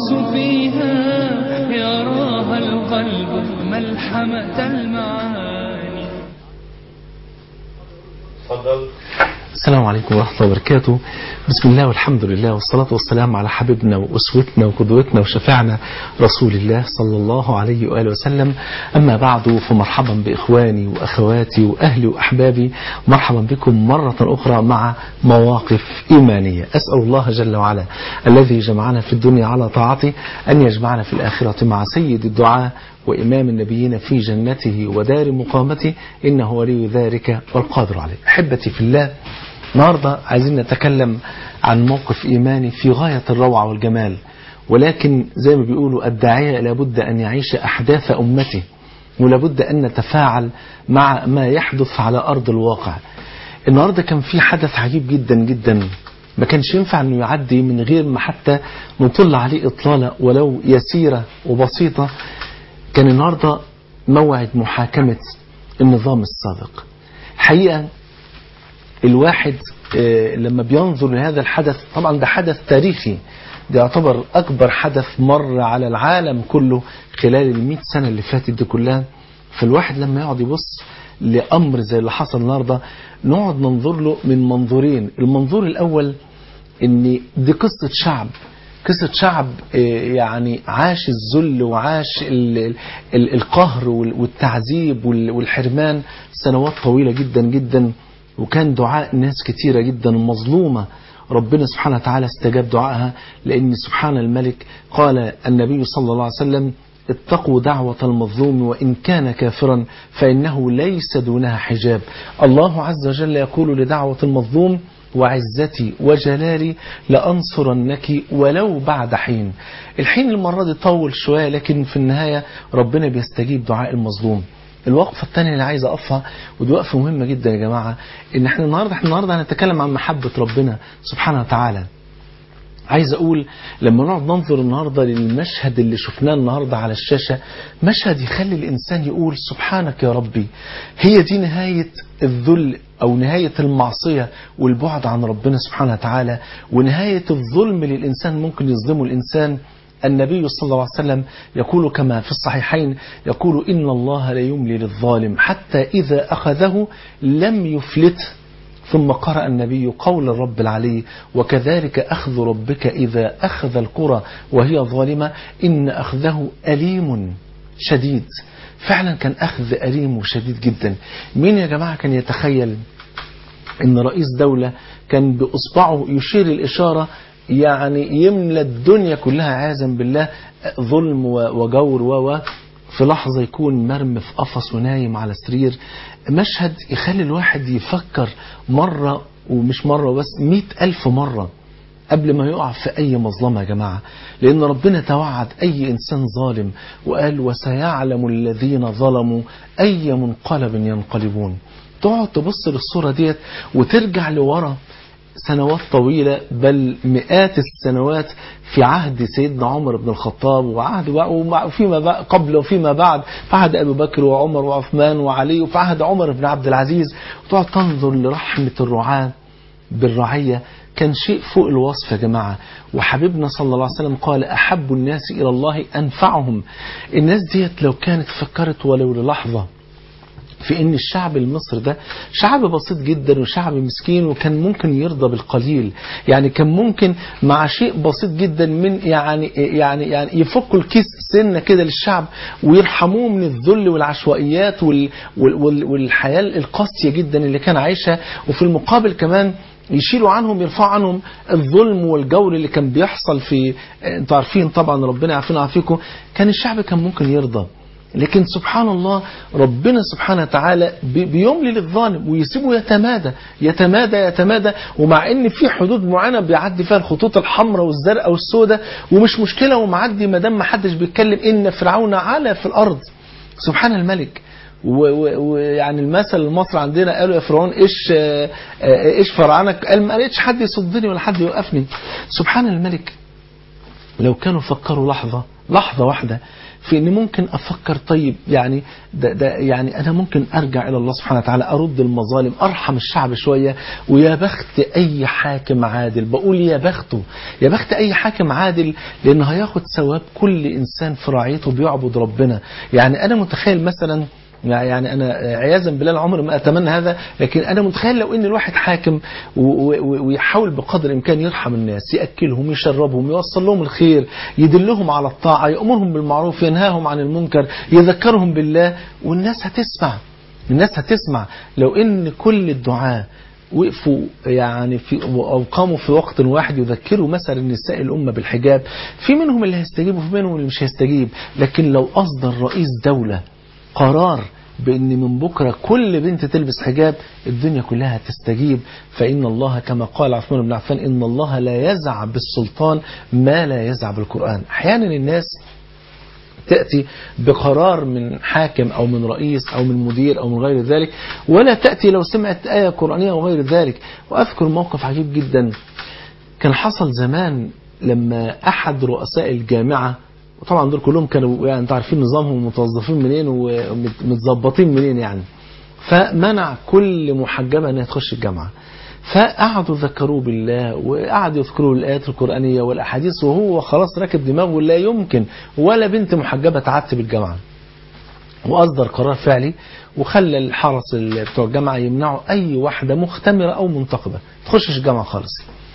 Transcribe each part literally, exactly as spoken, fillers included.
يغوص فيها يراها القلب ملحمة المعاني. تفضل. السلام عليكم ورحمة الله وبركاته. بسم الله والحمد لله والصلاة والسلام على حبيبنا وأسوتنا وقدوتنا وشفاعنا رسول الله صلى الله عليه وآله وسلم. أما بعد، فمرحبا بإخواني وأخواتي وأهلي وأحبابي، مرحبا بكم مرة أخرى مع مواقف إيمانية. أسأل الله جل وعلا الذي جمعنا في الدنيا على طاعته أن يجمعنا في الآخرة مع سيد الدعاء وإمام النبيين في جنته ودار مقامته، إنه ولي ذلك والقادر عليه. أحبتي في الله، النهاردة عايزين نتكلم عن موقف إيماني في غاية الروعة والجمال، ولكن زي ما بيقولوا الداعية لابد أن يعيش أحداث أمته، ولابد أن نتفاعل مع ما يحدث على أرض الواقع. النهاردة كان في حدث عجيب جدا جدا، ما كانش ينفع أنه يعدي من غير ما حتى نطل عليه إطلالة ولو يسيرة وبسيطة. كان النهاردة موعد محاكمة النظام السابق. حقيقة الواحد لما بينظر لهذا الحدث، طبعا ده حدث تاريخي، ده يعتبر أكبر حدث مر على العالم كله خلال المئة سنة اللي فاتت دي كلها. فالواحد لما يقعد يبص لأمر زي اللي حصل النهاردة، نقعد ننظر له من منظورين. المنظور الأول إن دي قصة شعب، قصة شعب يعني عاش الذل وعاش القهر والتعذيب والحرمان سنوات طويلة جدا جدا، وكان دعاء ناس كتيرة جدا مظلومة ربنا سبحانه وتعالى استجاب دعائها، لأن سبحان الملك قال النبي صلى الله عليه وسلم: اتقوا دعوة المظلوم وإن كان كافرا فإنه ليس دونها حجاب. الله عز وجل يقول لدعوة المظلوم: وعزتي وجلالي لأنصرنك ولو بعد حين. الحين المرة دي طول شوية، لكن في النهاية ربنا بيستجيب دعاء المظلوم. الوقفة الثانية اللي عايز أقفها، ودي وقفة مهمة جدا يا جماعة، إن احنا النهاردة احنا النهاردة هنتكلم عن محبة ربنا سبحانه وتعالى. عايز أقول لما نقعد ننظر النهاردة للمشهد اللي شفناه النهاردة على الشاشة، مشهد يخلي الإنسان يقول سبحانك يا ربي. هي دي نهاية الذل أو نهاية المعصية والبعد عن ربنا سبحانه وتعالى، ونهاية الظلم للإنسان ممكن يظلمه الإنسان. النبي صلى الله عليه وسلم يقول كما في الصحيحين، يقول: إن الله لا يملي للظالم حتى إذا أخذه لم يفلته. ثم قرأ النبي قول الرب العلي: وكذلك أخذ ربك إذا أخذ القرى وهي ظالمة إن أخذه أليم شديد. فعلا كان أخذ أليم وشديد جدا. مين يا جماعة كان يتخيل إن رئيس دولة كان بأصبعه يشير الإشارة يعني يملى الدنيا كلها عياذا بالله ظلم وجور و في لحظة يكون مرمي في قفص ونايم على سرير؟ مشهد يخلي الواحد يفكر مرة ومش مرة بس، مئة ألف مرة قبل ما يقع في أي مظلمة يا جماعة. لأن ربنا توعد أي إنسان ظالم وقال: وسيعلم الذين ظلموا أي منقلب ينقلبون. تقعد تبص للصورة ديت وترجع لورا سنوات طويلة، بل مئات السنوات، في عهد سيدنا عمر بن الخطاب وعهد وفيما قبل وفيما بعد، في عهد أبي بكر وعمر وعثمان وعلي، وفي عهد عمر بن عبد العزيز. وتقعد تنظر لرحمة الرعاة بالرعية، كان شيء فوق الوصف يا جماعة. وحبيبنا صلى الله عليه وسلم قال: أحب الناس إلى الله أنفعهم. الناس ديت لو كانت فكرت ولو للحظة في ان الشعب المصري ده شعب بسيط جدا وشعب مسكين، وكان ممكن يرضى بالقليل، يعني كان ممكن مع شيء بسيط جدا من يعني يعني يعني يفكوا الكيس سنه كده للشعب ويرحموه من الذل والعشوائيات وال وال والحياه القاسيه جدا اللي كان عايشها، وفي المقابل كمان يشيلوا عنهم يرفعوا عنهم الظلم والجور اللي كان بيحصل في، انتوا عارفين طبعا، ربنا يعافينا ويعافيكم، كان الشعب كان ممكن يرضى. لكن سبحان الله ربنا سبحانه وتعالى بيملي للظالم ويسيبه يتمادى يتمادى يتمادى، ومع ان في حدود معينه بيعدي فيها الخطوط الحمراء والزرقاء والسوداء ومش مشكله ومعدي ما دام ما حدش بيتكلم. ان فرعون علا في الارض سبحان الملك. ويعني المثل المصري عندنا قالوا: يا فرعون ايش ايش فرعنك؟ قال: ما لقيتش حد يصدني ولا حد يوقفني. سبحان الملك. لو كانوا فكروا لحظه لحظه واحده في ان ممكن افكر طيب يعني ده, ده يعني انا ممكن ارجع الى الله سبحانه وتعالى، ارد المظالم، ارحم الشعب شوية. ويا بخت اي حاكم عادل، بقول يا بخته، يا بخت اي حاكم عادل، لانه هياخد ثواب كل انسان في رعيته بيعبد ربنا. يعني انا متخيل مثلا، يعني أنا عياذا بالله العمر ما أتمنى هذا، لكن أنا متخيل لو إن الواحد حاكم ويحاول بقدر الإمكان يرحم الناس، يأكلهم، يشربهم، يوصل لهم الخير، يدلهم على الطاعة، يأمرهم بالمعروف، ينهاهم عن المنكر، يذكرهم بالله، والناس هتسمع. الناس هتسمع لو إن كل الدعاة وقفوا يعني في أو قاموا في وقت واحد يذكروا مثلا نساء الأمة بالحجاب، في منهم اللي هيستجيب وفي منهم اللي مش هيستجيب. لكن لو أصدر رئيس دولة قرار بأن من بكرة كل بنت تلبس حجاب، الدنيا كلها تستجيب. فإن الله كما قال عثمان بن عفان إن الله لا يزع بالسلطان ما لا يزع بالقرآن. أحيانا الناس تأتي بقرار من حاكم أو من رئيس أو من مدير أو من غير ذلك، ولا تأتي لو سمعت آية قرآنية أو غير ذلك. وأذكر موقف عجيب جدا كان حصل زمان لما أحد رؤساء الجامعة، وطبعا دول كلهم كانوا يعني انتوا عارفين نظامهم متوظفين منين ومتظبطين منين يعني، فمنع كل محجبة انها تخش الجامعة. فقعدوا ذكروه بالله وقعدوا يذكروا الآيات القرآنية والأحاديث، وهو خلاص راكب دماغه لا يمكن ولا بنت محجبة تعتب الجامعة. وأصدر قرار فعلي وخلى الحرس بتوع الجامعة يمنعوا أي واحدة مختمرة أو منتقبة تخشش الجامعة خالص.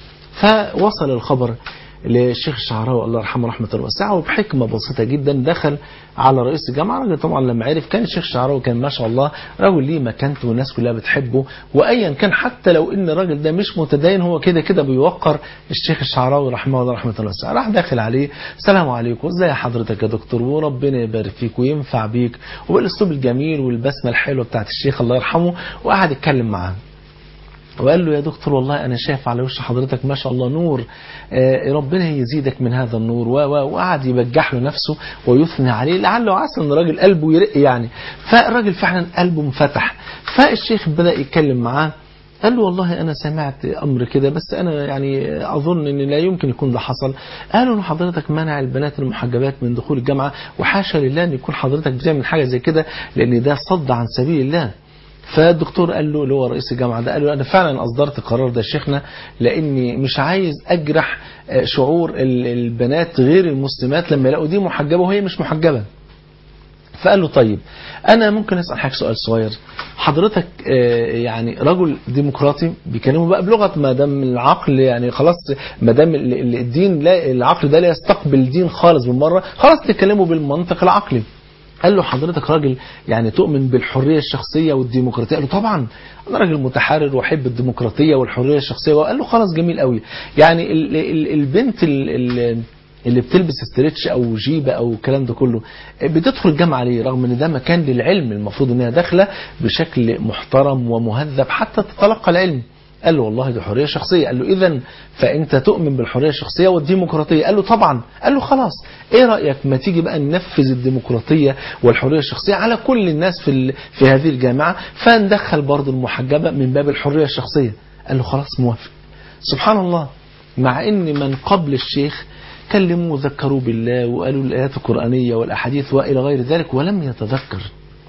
فوصل الخبر للشيخ الشعراوي الله يرحمه رحمة واسعة، وبحكمة بسيطة جدا دخل على رئيس الجامعة. الراجل طبعا لما عرف، كان الشيخ الشعراوي كان ما شاء الله راجل ليه مكانته والناس كلها بتحبه، وايا كان حتى لو ان الراجل ده مش متدين هو كده كده بيوقر الشيخ الشعراوي رحمه الله رحمة واسعة. راح داخل عليه السلام عليكم، ازي حضرتك يا دكتور، وربنا يبارك فيك وينفع بيك، وبالاسلوب الجميل والبسمة الحلوة بتاعت الشيخ الله يرحمه. وقعد يتكلم معاه وقال له يا دكتور والله أنا شايف على وش حضرتك ما شاء الله نور، آه ربنا يزيدك من هذا النور. وقعد يبجح له نفسه ويثني عليه، لعله عسى ان الراجل قلبه يرق يعني. فالراجل فعلا قلبه انفتح. فالشيخ بدأ يتكلم معاه، قال له والله أنا سمعت أمر كده، بس أنا يعني أظن أن لا يمكن يكون ده حصل. قالوا أن حضرتك منع البنات المحجبات من دخول الجامعة، وحاشا لله أن يكون حضرتك بتعمل حاجة زي كده، لأن ده صد عن سبيل الله. فالدكتور قال له اللي هو رئيس الجامعة ده، قال له أنا فعلا أصدرت قرار ده شيخنا، لأني مش عايز أجرح شعور البنات غير المسلمات لما يلاقوا دي محجبة وهي مش محجبة. فقال له طيب أنا ممكن أسأل حضرتك سؤال صغير، حضرتك يعني رجل ديمقراطي بيكلموا بقى بلغة ما دام العقل يعني خلاص، ما دام الدين لا، العقل ده لا يستقبل الدين خالص بالمرة، خلاص تكلموا بالمنطق العقلي. قال له حضرتك راجل يعني تؤمن بالحرية الشخصية والديمقراطية؟ قال له طبعا أنا راجل متحرر وأحب الديمقراطية والحرية الشخصية. وقال له خلاص جميل قوي، يعني ال ال البنت ال اللي بتلبس استريتش أو جيبة أو الكلام ده كله بتدخل الجامعة ليه، رغم ان ده مكان للعلم، المفروض انها داخلة بشكل محترم ومهذب حتى تتلقى العلم. قال له والله دي حرية شخصية. قال له إذن فأنت تؤمن بالحرية الشخصية والديمقراطية؟ قال له طبعا. قال له خلاص إيه رأيك ما تيجي بقى ننفذ الديمقراطية والحرية الشخصية على كل الناس في في هذه الجامعة، فندخل برضو المحجبة من باب الحرية الشخصية. قال له خلاص موافق. سبحان الله، مع ان من قبل الشيخ كلموا وذكروا بالله وقالوا الآيات القرآنية والأحاديث وإلى غير ذلك، ولم يتذكر.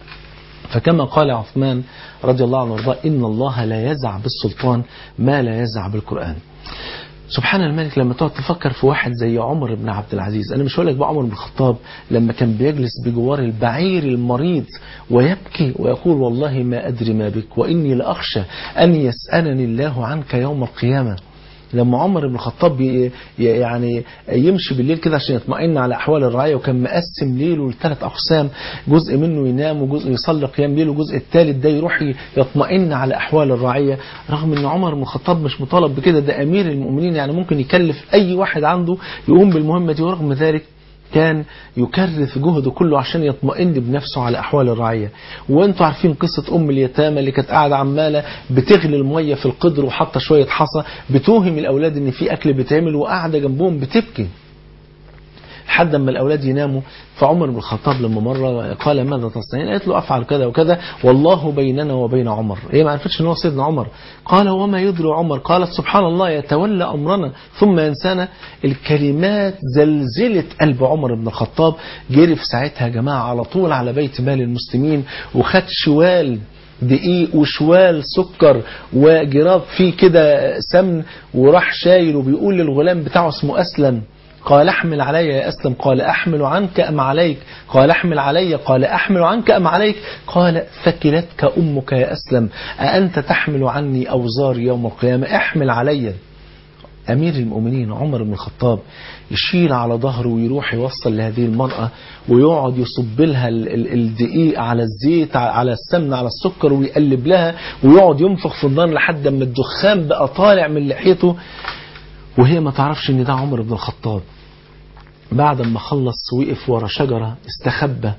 فكما قال عثمان رضي الله عنه وارضاه إن الله لا يزع بالسلطان ما لا يزع بالقرآن. سبحان الملك، لما تقعد تفكر في واحد زي عمر بن عبد العزيز، أنا مش هقول لك بقى عمر بن الخطاب لما كان بيجلس بجوار البعير المريض ويبكي ويقول والله ما أدري ما بك وإني لأخشى أن يسألني الله عنك يوم القيامة. لما عمر بن الخطاب يعني يمشي بالليل كده عشان يطمئن على أحوال الرعاية، وكان مقسم ليله لثلاث أقسام، جزء منه ينام وجزء يصلي قيام ليل وجزء الثالث ده يروح يطمئن على أحوال الرعية، رغم أن عمر بن الخطاب مش مطالب بكده، ده أمير المؤمنين يعني ممكن يكلف أي واحد عنده يقوم بالمهمة دي، ورغم ذلك كان يكرس جهده كله عشان يطمئن بنفسه على أحوال الرعية. وانتوا عارفين قصة أم اليتامى اللي كانت قاعدة عمالة بتغلي المية في القدر وحاطة شوية حصى بتوهم الأولاد إن في أكل بيتعمل، وقاعدة جنبهم بتبكي. لحد ما الأولاد يناموا. فعمر بن الخطاب لما مرة قال ماذا تصنعين؟ قالت له أفعل كذا وكذا والله بيننا وبين عمر. هي ما عرفتش ان هو سيدنا عمر. قال وما يدري عمر؟ قالت سبحان الله يتولى أمرنا ثم ينسانا. الكلمات زلزلت قلب عمر بن الخطاب. جري في ساعتها يا جماعة على طول على بيت مال المسلمين وخد شوال دقيق وشوال سكر وجراب فيه كده سمن وراح شايل وبيقول للغلام بتاعه اسمه أسلم قال احمل علي يا أسلم قال أحمل عنك أم عليك قال احمل علي قال أحمل عنك أم عليك قال ثكلتك أمك يا أسلم أأنت تحمل عني أوزار يوم القيامة احمل علي. أمير المؤمنين عمر بن الخطاب يشيل على ظهره ويروح يوصل لهذه المرأة ويقعد يصب لها الدقيق على الزيت على السمن على السكر ويقلب لها ويقعد ينفخ في النار لحد ما الدخان بقى طالع من لحيته وهي ما تعرفش ان ده عمر بن الخطاب. بعد ما خلص وقف ورا شجرة استخبى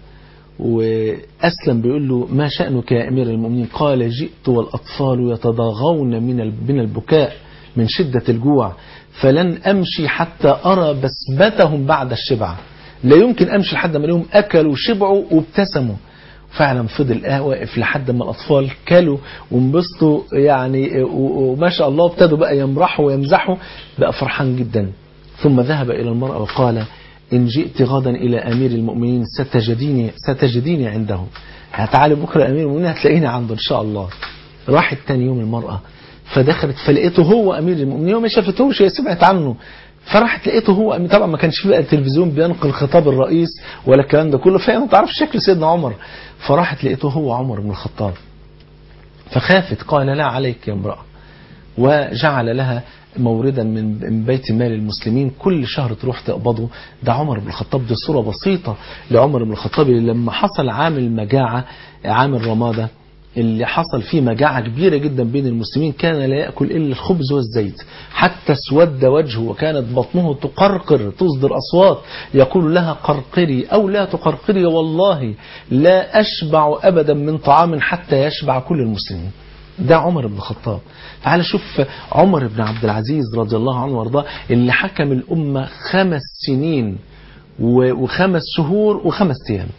وأسلم بيقول له ما شأنك يا أمير المؤمنين؟ قال جئت والأطفال يتضاغون من البكاء من شدة الجوع فلن أمشي حتى أرى بسمتهم بعد الشبع. لا يمكن أمشي لحد ما لهم أكلوا وشبعوا وابتسموا. فعلا فضل واقف لحد ما الأطفال كلوا وانبسطوا يعني وما شاء الله ابتدوا بقى يمرحوا ويمزحوا بقى فرحان جدا. ثم ذهب إلى المرأة وقال إن جئت غدا إلى أمير المؤمنين ستجديني, ستجديني عنده. هتعالي بكرة أمير المؤمنين هتلاقيني عنده إن شاء الله. راحت تاني يوم المرأة فدخلت فلقيته هو أمير المؤمنين وما شافتهوش هي سمعت عنه. فراحت لقيته هو طبعا ما كانش في بقى التلفزيون بينقل خطاب الرئيس ولا الكلام ده كله فهي ما تعرفش شكل سيدنا عمر. فراحت لقيته هو عمر بن الخطاب فخافت قال لا عليك يا امرأة وجعل لها موردا من بيت مال المسلمين كل شهر تروح تقبضه. ده عمر بن الخطاب. دي صورة بسيطة لعمر بن الخطاب لما حصل عام المجاعة عام الرمادة اللي حصل فيه مجاعة كبيرة جدا بين المسلمين كان لا يأكل إلا الخبز والزيت حتى اسود وجهه وكانت بطنه تقرقر تصدر أصوات يقول لها قرقري أو لا تقرقري والله لا أشبع أبدا من طعام حتى يشبع كل المسلمين. ده عمر بن الخطاب. تعال شوف عمر بن عبد العزيز رضي الله عنه وارضاه اللي حكم الأمة خمس سنين وخمس شهور وخمس أيام.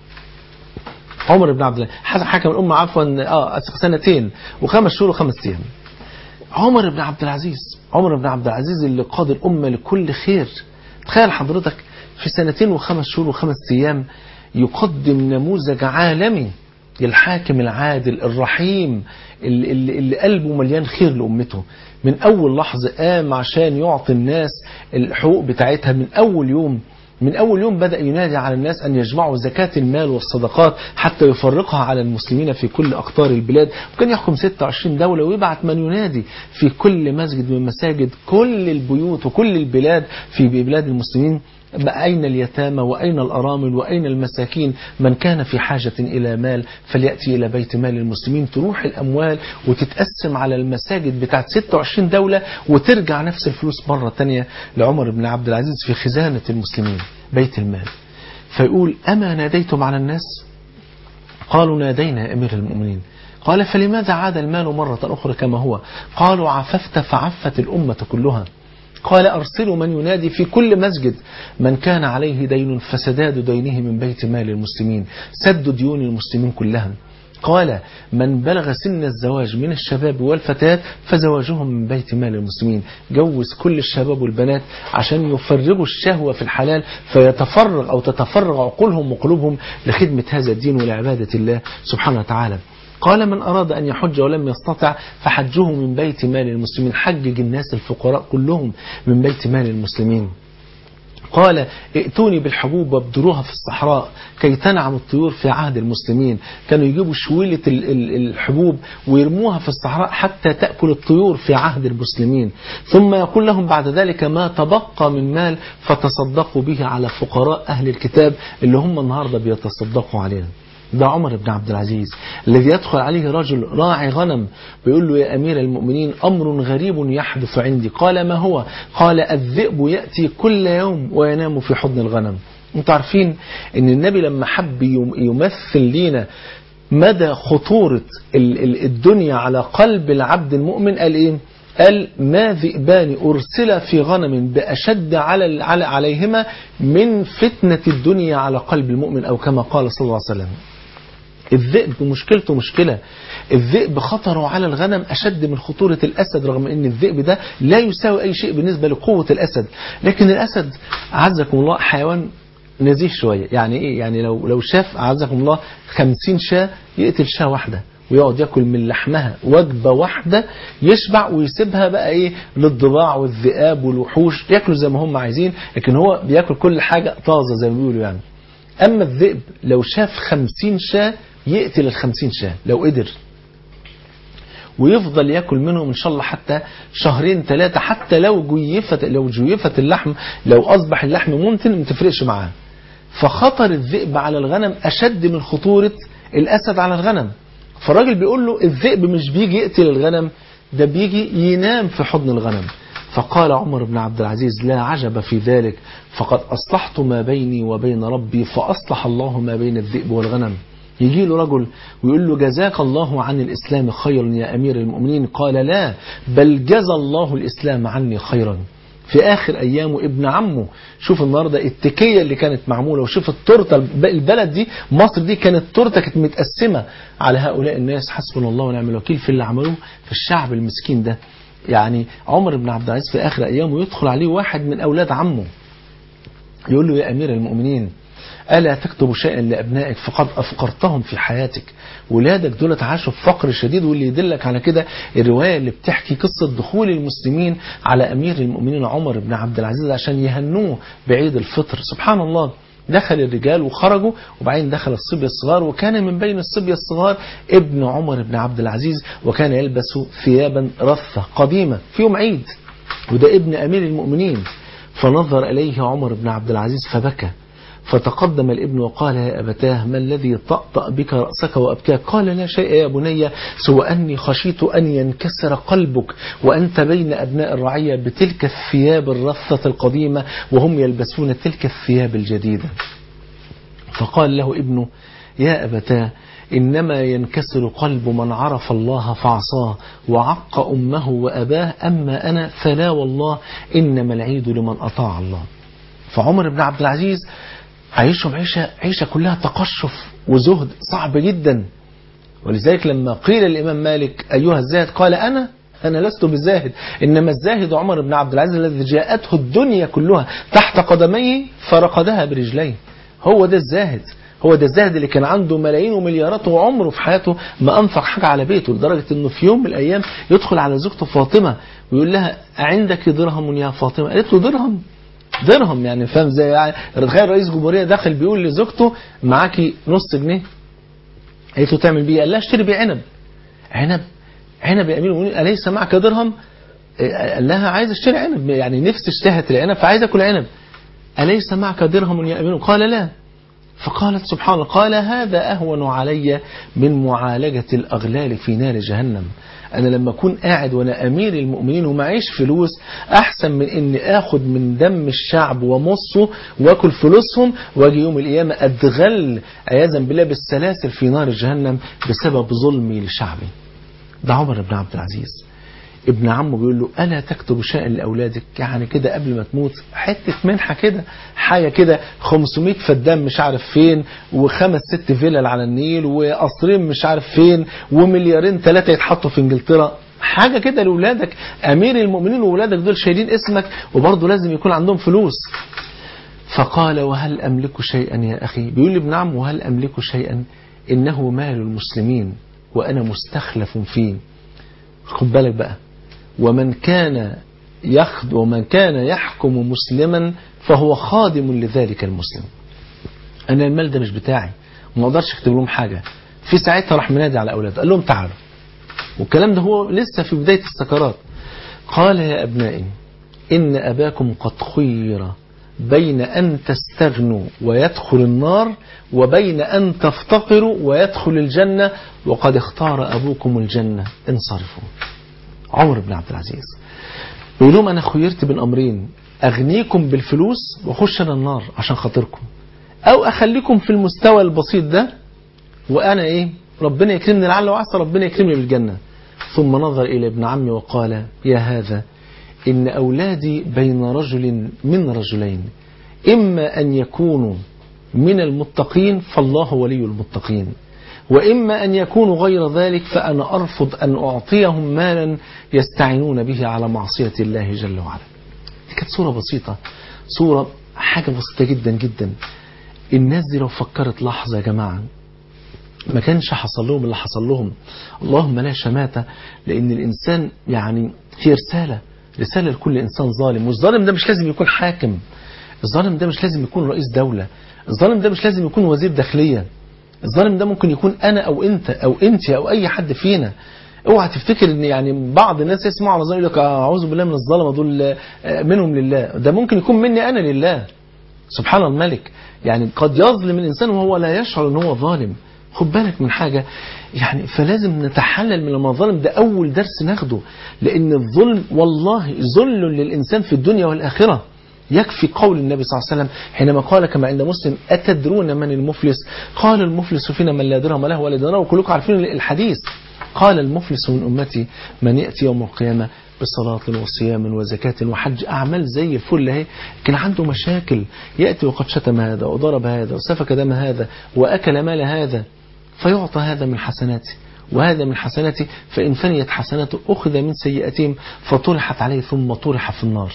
عمر بن عبد العزيز حكم الأمة عفوا اه سنتين وخمس شهور وخمس أيام. عمر بن عبد العزيز عمر بن عبد العزيز اللي قاد الأمة لكل خير. تخيل حضرتك في سنتين وخمس شهور وخمس أيام يقدم نموذج عالمي للحاكم العادل الرحيم اللي, اللي قلبه مليان خير لأمته. من أول لحظة قام عشان يعطي الناس الحقوق بتاعتها. من أول يوم من أول يوم بدأ ينادي على الناس أن يجمعوا زكاة المال والصدقات حتى يفرقها على المسلمين في كل أقطار البلاد. وكان يحكم ستة وعشرين دولة ويبعث من ينادي في كل مسجد من مساجد كل البيوت وكل البلاد في بلاد المسلمين أين اليتامى وأين الأرامل وأين المساكين من كان في حاجة إلى مال فليأتي إلى بيت مال المسلمين. تروح الأموال وتتقسم على المساجد بتاعت ستة وعشرين دولة وترجع نفس الفلوس مرة تانية لعمر بن عبد العزيز في خزانة المسلمين بيت المال. فيقول أما ناديتم على الناس؟ قالوا نادينا يا أمير المؤمنين. قال فلماذا عاد المال مرة أخرى كما هو؟ قالوا عففت فعفت الأمة كلها. قال أرسلوا من ينادي في كل مسجد من كان عليه دين فسداد دينه من بيت مال المسلمين سد ديون المسلمين كلها. قال من بلغ سن الزواج من الشباب والفتيات فزواجهم من بيت مال المسلمين. جوز كل الشباب والبنات عشان يفرغوا الشهوة في الحلال فيتفرغ أو تتفرغ عقولهم وقلوبهم لخدمة هذا الدين ولعبادة الله سبحانه وتعالى. قال من أراد أن يحج ولم يستطع فحجه من بيت مال المسلمين. حجج الناس الفقراء كلهم من بيت مال المسلمين. قال ائتوني بالحبوب وابدروها في الصحراء كي تنعم الطيور في عهد المسلمين. كانوا يجيبوا شويلة الحبوب ويرموها في الصحراء حتى تأكل الطيور في عهد المسلمين. ثم يقول لهم بعد ذلك ما تبقى من مال فتصدقوا به على فقراء أهل الكتاب اللي هم النهاردة بيتصدقوا علينا. ده عمر بن عبد العزيز الذي يدخل عليه رجل راعي غنم بيقول له يا أمير المؤمنين أمر غريب يحدث عندي. قال ما هو؟ قال الذئب يأتي كل يوم وينام في حضن الغنم. انتوا عارفين ان النبي لما حب يمثل لنا مدى خطورة الدنيا على قلب العبد المؤمن قال ايه؟ قال ما ذئبان أرسل في غنم بأشد على على عليهما من فتنة الدنيا على قلب المؤمن، أو كما قال صلى الله عليه وسلم. الذئب مشكلته مشكلة، الذئب خطره على الغنم أشد من خطورة الأسد، رغم أن الذئب ده لا يساوي أي شيء بالنسبة لقوة الأسد. لكن الأسد عزكم الله حيوان نزيه شوية. يعني إيه؟ يعني لو لو شاف عزكم الله خمسين شاة يقتل شاة واحدة ويقعد ياكل من لحمها وجبة واحدة يشبع، ويسيبها بقى ايه للضباع والذئاب والوحوش ياكلوا زي ما هم عايزين، لكن هو بياكل كل حاجة طازة زي ما بيقولوا يعني. اما الذئب لو شاف خمسين شاة يقتل الخمسين شاة لو قدر، ويفضل ياكل منهم ان شاء الله حتى شهرين ثلاثة، حتى لو جيفت لو جيفت اللحم، لو اصبح اللحم منتن ما تفرقش معاه. فخطر الذئب على الغنم اشد من خطورة الاسد على الغنم. فالراجل بيقول له الذئب مش بيجي يقتل الغنم، ده بيجي ينام في حضن الغنم. فقال عمر بن عبد العزيز لا عجب في ذلك، فقد أصلحت ما بيني وبين ربي فأصلح الله ما بين الذئب والغنم. يجي له رجل ويقول له جزاك الله عن الإسلام خيرا يا أمير المؤمنين، قال لا بل جزى الله الإسلام عني خيرا. في آخر أيامه ابن عمه، شوف النهاردة التكية اللي كانت معمولة، وشوف التورتة، البلد دي مصر دي كانت تورتة كانت متقسمة على هؤلاء الناس، حسبنا الله ونعم الوكيل في اللي عملوه في الشعب المسكين ده. يعني عمر بن عبد العزيز في آخر أيامه يدخل عليه واحد من أولاد عمه يقول له يا أمير المؤمنين ألا تكتب شيئا لأبنائك فقد أفقرتهم في حياتك، ولادك دول عاشوا في فقر شديد. واللي يدلك على كده الرواية اللي بتحكي قصة دخول المسلمين على أمير المؤمنين عمر بن عبد العزيز عشان يهنوه بعيد الفطر. سبحان الله، دخل الرجال وخرجوا، وبعدين دخل الصبية الصغار، وكان من بين الصبية الصغار ابن عمر بن عبد العزيز، وكان يلبس ثيابا رثة قديمة في يوم عيد، وده ابن أمير المؤمنين. فنظر إليه عمر بن عبد العزيز فبكى، فتقدم الابن وقال يا أبتاه ما الذي طأطأ بك رأسك وأبكاك؟ قال لا شيء يا بني سوى أني خشيت أن ينكسر قلبك وأنت بين أبناء الرعية بتلك الثياب الرثة القديمة وهم يلبسون تلك الثياب الجديدة. فقال له ابنه يا أبتاه إنما ينكسر قلب من عرف الله فعصاه وعق أمه وأباه، أما أنا فلا والله إنما العيد لمن أطاع الله. فعمر بن عبد العزيز عيشهم عيشة, عيشة كلها تقشف وزهد صعب جدا. ولذلك لما قيل الإمام مالك أيها الزاهد قال أنا أنا لست بالزاهد، إنما الزاهد عمر بن عبد العزيز الذي جاءته الدنيا كلها تحت قدميه فرقدها برجليه. هو ده الزاهد، هو ده الزاهد اللي كان عنده ملايين ومليارات وعمره في حياته ما أنفق حاجة على بيته، لدرجة أنه في يوم من الأيام يدخل على زوجته فاطمة ويقول لها أعندك درهم يا فاطمة؟ قالت له درهم درهم يعني فاهم زي يعني تخيل رئيس جمهورية داخل بيقول لزوجته معاكي نص جنيه، قالت له تعمل بيه؟ قال لها اشتري بيه عنب. عنب عنب يا امير المؤمنين أليس معك درهم؟ قال لها عايز اشتري عنب، يعني نفسي اشتهت العنب فعايز اكل عنب. أليس معك درهم يا امير؟ قال لا. فقالت سبحان الله قال هذا أهون علي من معالجة الأغلال في نار جهنم. أنا لما أكون قاعد وأنا أمير المؤمنين ومعيش فلوس أحسن من إني آخد من دم الشعب ومصه وأكل فلوسهم وأجي يوم القيامة أدغل عياذا بالله بالسلاسل في نار جهنم بسبب ظلمي لشعبي. ده عمر بن عبد العزيز. ابن عمه بيقول له ألا تكتب شيئا لأولادك؟ يعني كده قبل ما تموت حتة منحة كده، حاجة كده خمسمائة فدان مش عارف فين، وخمس ست فيلل على النيل، وقصرين مش عارف فين، ومليارين ثلاثة يتحطوا في انجلترا، حاجة كده لأولادك. أمير المؤمنين وأولادك دول شايلين اسمك وبرضه لازم يكون عندهم فلوس. فقال وهل أملك شيئا يا أخي؟ بيقول لي ابن عمه وهل أملك شيئا؟ إنه مال المسلمين وأنا مستخلف فيه. خد بالك بقى، ومن كان يخد ومن كان يحكم مسلما فهو خادم لذلك المسلم. أنا المال ده مش بتاعي وما اقدرش اكتب لهم حاجة. في ساعتها راح منادي على أولاده قال لهم تعالوا، والكلام ده هو لسه في بداية السكرات. قال يا أبنائي إن أباكم قد خير بين أن تستغنوا ويدخل النار وبين أن تفتقروا ويدخل الجنة، وقد اختار أبوكم الجنة انصرفوا. عمر بن عبد العزيز بيقول لهم أنا خيرت بين أمرين، أغنيكم بالفلوس وأخش أنا النار عشان خاطركم، أو أخليكم في المستوى البسيط ده وأنا إيه ربنا يكرمني لعل وعسى ربنا يكرمني بالجنة. ثم نظر إلى ابن عمي وقال يا هذا إن أولادي بين رجل من رجلين، إما أن يكونوا من المتقين فالله ولي المتقين، وإما أن يكونوا غير ذلك فأنا أرفض أن أعطيهم مالا يستعينون به على معصية الله جل وعلا. دي كانت صورة بسيطة، صورة حاجة بسيطة جدا جدا. الناس دي لو فكرت لحظة يا جماعة ما كانش حصل لهم اللي حصل لهم. اللهم لا شماتة، لأن الإنسان يعني هي رسالة رسالة لكل إنسان ظالم. والظالم ده مش لازم يكون حاكم، الظالم ده مش لازم يكون رئيس دولة، الظالم ده مش لازم يكون وزير داخلية، الظالم ده ممكن يكون أنا أو أنت أو أنت أو أي حد فينا. اوعى تفتكر ان يعني بعض الناس يسمعوا على ظالم يقول لك اعوذ بالله من الظلمه دول منهم لله. ده ممكن يكون مني انا لله سبحان الملك. يعني قد يظلم الانسان وهو لا يشعر ان هو ظالم. خد بالك من حاجه يعني، فلازم نتحلل من المظالم. ده اول درس ناخده، لان الظلم والله ذل للانسان في الدنيا والاخره. يكفي قول النبي صلى الله عليه وسلم حينما قال كما عند مسلم أتدرون من المفلس؟ قال المفلس فينا من لا درهم له ولا دينار. وكلكم عارفين الحديث. قال المفلس من أمتي من يأتي يوم القيامة بصلاة وصيام وزكاة وحج، أعمال زي الفل اهي، كان عنده مشاكل، يأتي وقد شتم هذا وضرب هذا وسفك دم هذا وأكل مال هذا، فيعطى هذا من حسناته وهذا من حسناته، فإن فنيت حسناته أخذ من سيئاتهم فطرحت عليه ثم طرح في النار.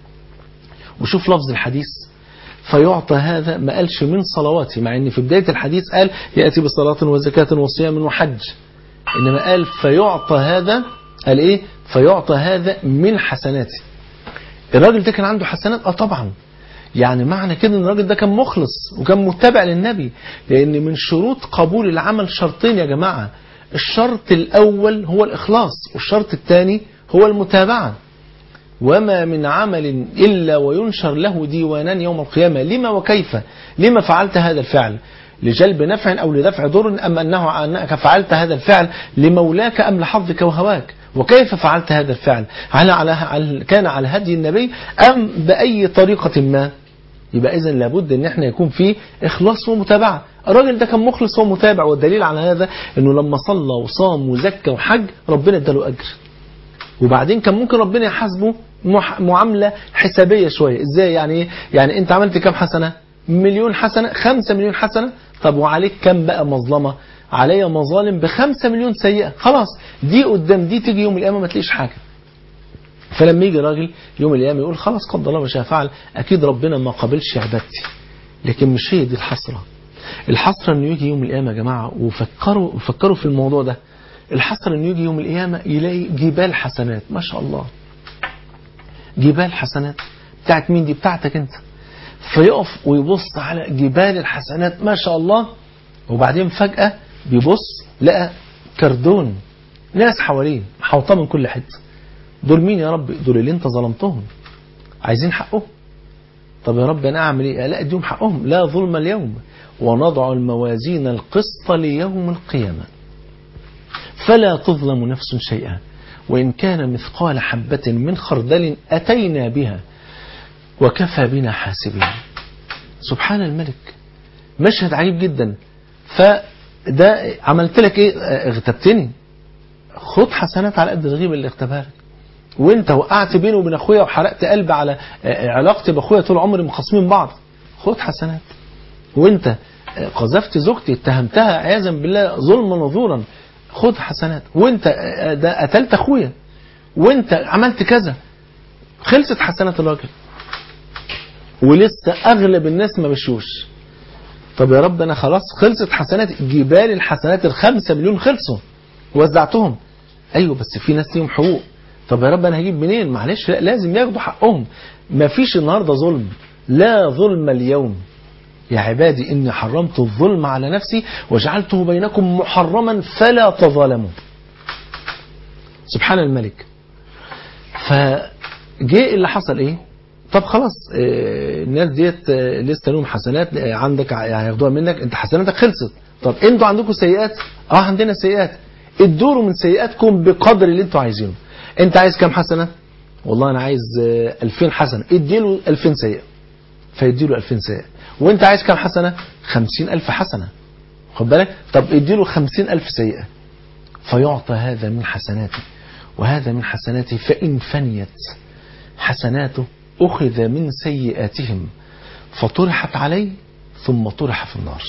وشوف لفظ الحديث، فيعطى هذا ما قالش من صلواته، مع ان في بداية الحديث قال يأتي بصلاة وزكاة وصيام وحج، انما قال فيعطى هذا، قال ايه؟ فيعطى هذا من حسناته. الراجل ده كان عنده حسنات؟ اه طبعا. يعني معنى كده ان الراجل ده كان مخلص وكان متبع للنبي، لان من شروط قبول العمل شرطين يا جماعة. الشرط الاول هو الاخلاص، والشرط الثاني هو المتابعة. وما من عمل إلا وينشر له ديوانان يوم القيامة. لما وكيف؟ لما فعلت هذا الفعل؟ لجلب نفع أو لدفع ضر، أم أنه أنك فعلت هذا الفعل لمولاك أم لحظك وهواك؟ وكيف فعلت هذا الفعل؟ هل على كان على هدي النبي أم بأي طريقة ما؟ يبقى إذن لابد أن احنا يكون فيه إخلاص ومتابعة. الراجل ده كان مخلص ومتابع، والدليل على هذا أنه لما صلى وصام وزكى وحج ربنا اداله أجر. وبعدين كان ممكن ربنا يحاسبه معاملة حسابية شوية. ازاي يعني؟ يعني انت عملت كم حسنة؟ مليون حسنة، خمسة مليون حسنة. طب وعليك كم بقى مظلمة؟ علي مظالم بخمسة مليون سيئة. خلاص دي قدام دي تيجي يوم القيامة ما تلاقيش حاجة. فلما يجي راجل يوم القيامة يقول خلاص قدر الله ما شاء فعل، اكيد ربنا ما قبلش عبادتي. لكن مش هي دي الحسرة. الحسرة انه يجي يوم القيامة يا جماعة، وفكروا فكروا في الموضوع ده. الحسرة انه يجي يوم القيامة يلاقي جبال حسنات، ما شاء الله، جبال حسنات. بتاعت مين دي؟ بتاعتك انت. فيقف ويبص على جبال الحسنات ما شاء الله، وبعدين فجأة بيبص لقى كردون ناس حواليه محوطاه من كل حته. دول مين يا رب؟ دول اللي انت ظلمتهم، عايزين حقهم. طب يا رب انا اعمل ايه؟ لا اديهم حقهم. لا ظلم اليوم ونضع الموازين القسط ليوم القيامة فلا تظلم نفس شيئا وإن كان مثقال حبة من خردل أتينا بها وكفى بنا حاسبين. سبحان الملك، مشهد عجيب جدا. فده عملت لك ايه؟ اغتبتني، خد حسنات على قد الغيبة اللي اغتبها لك. وانت وقعت بيني وبين اخويا وحرقت قلب على علاقتي باخويا طول عمري مخاصمين بعض، خد حسنات. وانت قذفت زوجتي اتهمتها عياذا بالله ظلما وزورا، خد حسنات. وانت ده قتلت اخويا، وانت عملت كذا، خلصت حسنات الراجل. ولسه اغلب الناس ما مشوش. طب يا رب انا خلاص خلصت حسنات، جبال الحسنات الخمسة مليون خلصوا وزعتهم. ايوه بس في ناس ليهم حقوق. طب يا رب انا هجيب منين؟ معلش لا، لازم ياخدوا حقهم. ما فيش النهارده ظلم، لا ظلم اليوم. يا عبادي إني حرمت الظلم على نفسي وجعلته بينكم محرما فلا تظالموا. سبحان الملك. فجاء اللي حصل ايه؟ طب خلاص اه الناس ديت اه لسه لهم حسنات اه عندك هياخدوها منك، انت حسناتك خلصت. طب انتوا عندكم سيئات؟ اه عندنا سيئات. ادوا من سيئاتكم بقدر اللي انتوا عايزينه. انت عايز كام حسنة؟ والله انا عايز اه ألفين حسنة. اديله ألفين سيئة، فيديله ألفين سيئة. وانت عايز كام حسنة؟ خمسين ألف حسنة. خد بالك. طب اديله خمسين ألف سيئة، فيعطى هذا من حسناته وهذا من حسناته، فإن فنيت حسناته أخذ من سيئاتهم فطرحت عليه ثم طرح في النار.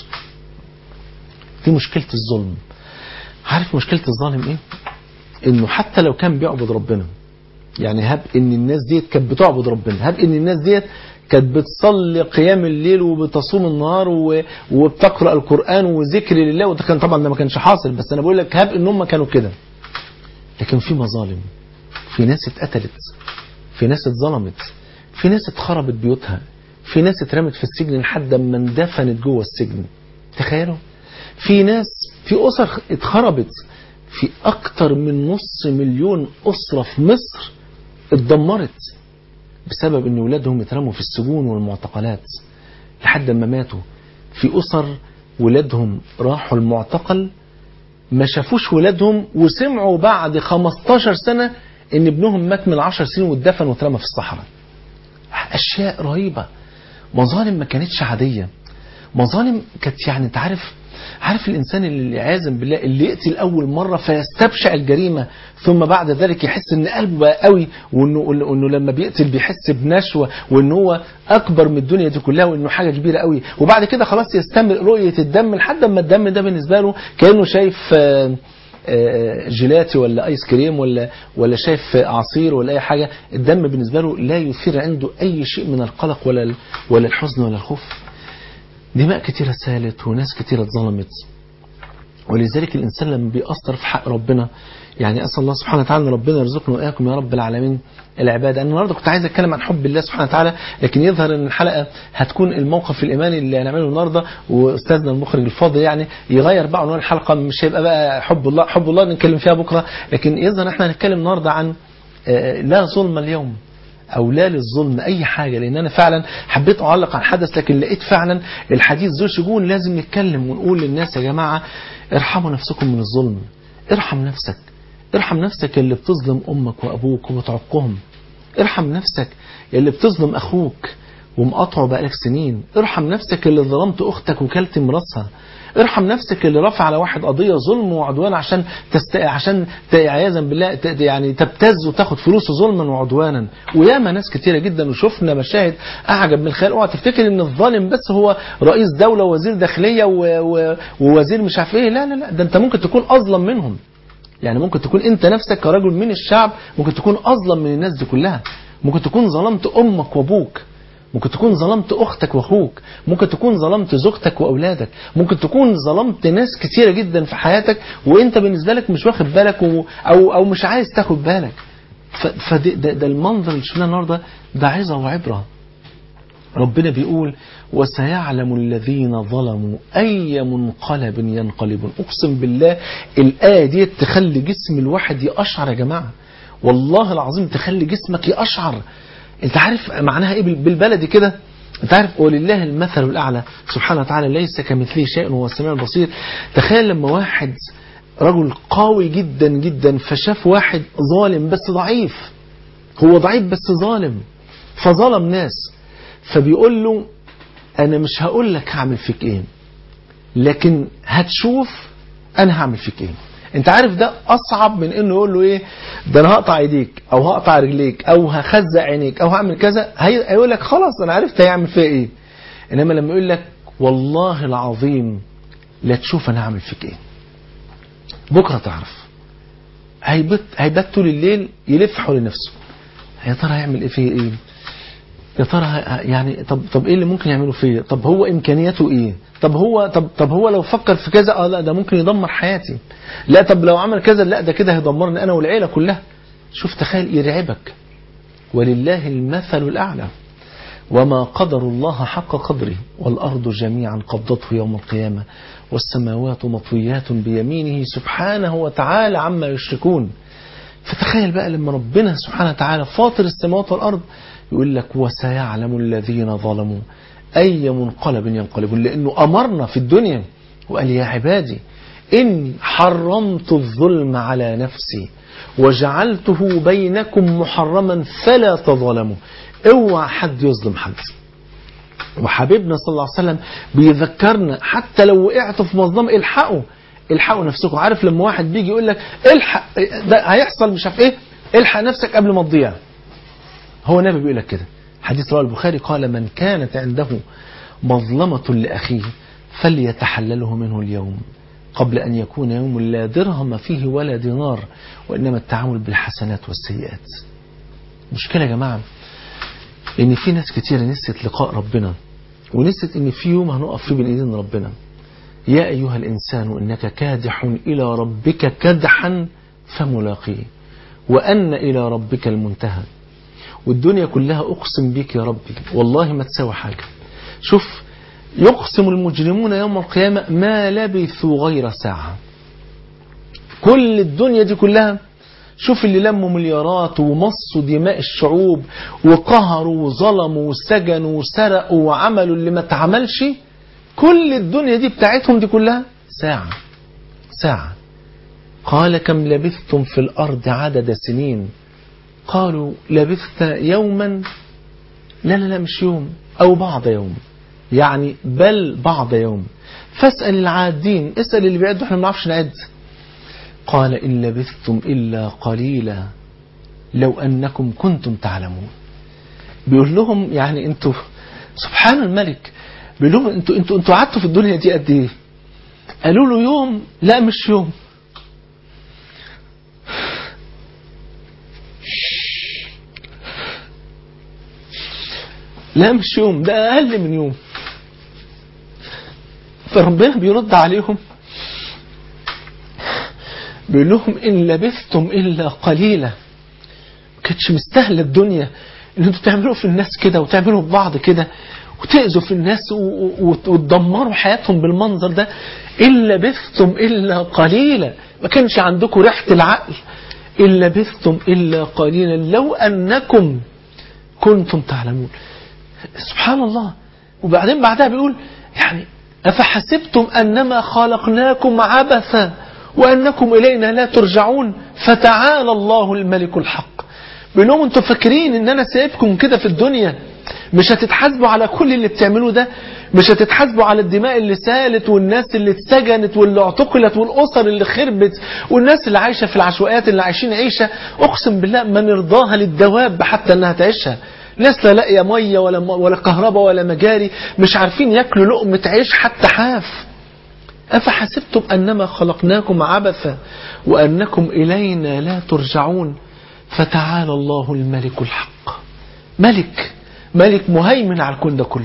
دي مشكلة الظلم. عارف مشكلة الظالم ايه؟ انه حتى لو كان بيعبد ربنا، يعني هب ان الناس ديت كانت بتعبد ربنا، هب ان الناس ديت كانت بتصلي قيام الليل وبتصوم النهار وبتقرأ القرآن وذكر لله، وده كان طبعا ده ما كانش حاصل، بس انا بقول لك هب ان هم كانوا كده. لكن في مظالم، في ناس اتقتلت، في ناس اتظلمت، في ناس اتخربت بيوتها، في ناس اترمت في السجن لحد ما اندفنت جوه السجن. تخيلوا، في ناس في أسر اتخربت، في أكتر من نص مليون أسرة في مصر اتدمرت بسبب ان ولادهم اترموا في السجون والمعتقلات لحد ما ماتوا. في أسر ولادهم راحوا المعتقل ما شافوش ولادهم وسمعوا بعد خمستاشر سنة ان ابنهم مات من عشر سنين واتدفن واترمى في الصحراء. أشياء رهيبة، مظالم ما كانتش عادية، مظالم كانت يعني انت عارف عارف الإنسان اللي عازم بالله اللي يقتل أول مرة فيستبشع الجريمة، ثم بعد ذلك يحس ان قلبه بقى قوي، وانه, وإنه لما بيقتل بيحس بنشوة، وانه هو أكبر من الدنيا دي كلها، وانه حاجة كبيرة قوي، وبعد كده خلاص يستمر رؤية الدم لحد ما الدم ده بالنسبة له كأنه شايف جيلاتي ولا ايس كريم ولا ولا شايف عصير ولا اي حاجة. الدم بالنسبة له لا يثير عنده اي شيء من القلق ولا ولا الحزن ولا الخوف. دماء كتيرة سالت وناس كتيرة اتظلمت، ولذلك الإنسان لما بيأثر في حق ربنا، يعني أسأل الله سبحانه وتعالى أن ربنا يرزقنا وإياكم يا رب العالمين العبادة. أنا النهارده كنت عايز أتكلم عن حب الله سبحانه وتعالى، لكن يظهر أن الحلقة هتكون الموقف الإيماني اللي هنعمله النهارده، وأستاذنا المخرج الفاضل يعني يغير بقى عنوان الحلقة، مش هيبقى بقى حب الله حب الله نتكلم فيها بكرة، لكن يظهر احنا هنتكلم النهارده عن لا ظلم اليوم أو لا للظلم أي حاجة، لأن أنا فعلا حبيت أعلق عن حدث، لكن لقيت فعلا الحديث ذو شجون لازم نتكلم ونقول للناس يا جماعة ارحموا نفسكم من الظلم. ارحم نفسك، ارحم نفسك اللي بتظلم أمك وأبوك وبتعقهم، ارحم نفسك اللي بتظلم أخوك ومقاطعه بقالك سنين، ارحم نفسك اللي ظلمت أختك وكلت مراسها، ارحم نفسك اللي رفع على واحد قضية ظلم وعدوان عشان تست... عشان عياذا بالله ت... يعني تبتز وتاخد فلوسه ظلما وعدوانا. وياما ناس كتيرة جدا وشفنا مشاهد أعجب من الخيال. اوعى تفتكر ان الظالم بس هو رئيس دولة ووزير داخلية و... و... ووزير مش عارف ايه، لا لا لا، ده انت ممكن تكون أظلم منهم. يعني ممكن تكون انت نفسك كرجل من الشعب ممكن تكون أظلم من الناس دي كلها. ممكن تكون ظلمت أمك وأبوك، ممكن تكون ظلمت أختك وأخوك، ممكن تكون ظلمت زوجتك وأولادك، ممكن تكون ظلمت ناس كتيرة جدا في حياتك وانت بالنسبة لك مش واخد بالك و... أو, أو مش عايز تاخد بالك. فده ده, ده المنظر اللي شفناه النهارده ده عظة وعبرة. ربنا بيقول وسيعلم الذين ظلموا أي منقلب ينقلبون. أقسم بالله الآية دي تخلي جسم الواحد يقشعر يا جماعة، والله العظيم تخلي جسمك يقشعر. انت عارف معناها ايه بالبلدي كده؟ انت عارف ولله المثل الأعلى سبحانه وتعالى ليس كمثله شيء وهو السميع البصير. تخيل لما واحد رجل قوي جدا جدا فشاف واحد ظالم بس ضعيف، هو ضعيف بس ظالم، فظلم ناس، فبيقول له انا مش هقول لك هعمل فيك ايه، لكن هتشوف انا هعمل فيك ايه. انت عارف ده اصعب من انه يقول له ايه ده انا هقطع ايديك او هقطع رجليك او هخزق عينيك او هعمل كذا، هيقول لك خلاص انا عرفت هيعمل فيها ايه. انما لما يقول لك والله العظيم لا تشوف انا هعمل فيك ايه، بكره تعرف. هيبت هيبات طول الليل يلف حول نفسه، يا ترى هيعمل ايه فيه ايه، يا ترى يعني طب طب ايه اللي ممكن يعمله فيا، طب هو امكانياته ايه، طب هو طب طب هو لو فكر في كذا اه لا ده ممكن يدمر حياتي، لا طب لو عمل كذا لا ده كده هيدمرني انا والعيله كلها. شوف تخيل يرعبك. ولله المثل الاعلى وما قدر الله حق قدره والارض جميعا قبضته يوم القيامه والسماوات مطويات بيمينه سبحانه وتعالى عما يشركون. فتخيل بقى لما ربنا سبحانه وتعالى فاطر السماوات والارض يقول لك وسيعلم الذين ظلموا أي منقلب ينقلبون، لأنه أمرنا في الدنيا وقال يا عبادي إني حرمت الظلم على نفسي وجعلته بينكم محرما فلا تظلموا. اوعى حد يظلم حد. وحبيبنا صلى الله عليه وسلم بيذكرنا حتى لو وقعتوا في مظلمة الحقوا، الحقوا نفسكم. عارف لما واحد بيجي يقول لك الحق ده هيحصل مش عارف ايه، الحق نفسك قبل ما تضيع. هو النبي بيقول لك كده. حديث رواه البخاري قال من كانت عنده مظلمة لأخيه فليتحلله منه اليوم قبل أن يكون يوم لا درهم فيه ولا دينار وإنما التعامل بالحسنات والسيئات. مشكلة يا جماعة إن في ناس كتير نسيت لقاء ربنا ونسيت إن في يوم هنقف فيه بين إيدين ربنا. يا أيها الإنسان إنك كادح إلى ربك كدحا فملاقيه وأن إلى ربك المنتهى. والدنيا كلها أقسم بك يا ربي والله ما تساوي حاجة. شوف يقسم المجرمون يوم القيامة ما لبثوا غير ساعة. كل الدنيا دي كلها شوف اللي لموا مليارات ومصوا دماء الشعوب وقهروا وظلموا وسجنوا وسرقوا وعملوا اللي ما اتعملش، كل الدنيا دي بتاعتهم دي كلها ساعة ساعة. قال كم لبثتم في الأرض عدد سنين قالوا لبثت يوما لا لا لا مش يوم أو بعض يوم يعني بل بعض يوم فاسأل العادين اسأل اللي بيعدوا احنا ما نعرفش نعد. قال إن لبثتم إلا قليلا لو أنكم كنتم تعلمون. بيقول لهم يعني انتوا سبحان الملك بيقول لهم انتوا انتوا انتوا قعدتوا في الدنيا دي قد ايه؟ قالوا له يوم لا مش يوم. لا مش يوم ده أقل من يوم. فربنا بيرد عليهم بيقول لهم إن لبثتم إلا قليلا. ما كانتش مستاهله الدنيا إن انتوا تعملوا في الناس كده وتعملوا في بعض كده وتأذوا في الناس وتدمروا حياتهم بالمنظر ده. إن لبثتم إلا قليلا. ما كانش عندكم ريحة العقل. إن لبثتم إلا قليلا لو أنكم كنتم تعلمون. سبحان الله. وبعدين بعدها بيقول يعني أفحسبتم أنما خلقناكم عبثا وأنكم إلينا لا ترجعون فتعالى الله الملك الحق. بيقول لهم انتوا فاكرين ان انا سايبكم كده في الدنيا مش هتتحاسبوا على كل اللي بتعملوه ده؟ مش هتتحاسبوا على الدماء اللي سالت والناس اللي اتسجنت واللي اعتقلت والاسر اللي خربت والناس اللي عايشه في العشوائيات اللي عايشين عيشه اقسم بالله ما نرضاها للدواب حتى انها تعيشها. ناس لا لاقيه ميه ولا ولا كهرباء ولا مجاري مش عارفين ياكلوا لقمه عيش حتى حاف. أفحسبتم أنما خلقناكم عبثا وأنكم إلينا لا ترجعون فتعالى الله الملك الحق. ملك ملك مهيمن على الكون ده كله.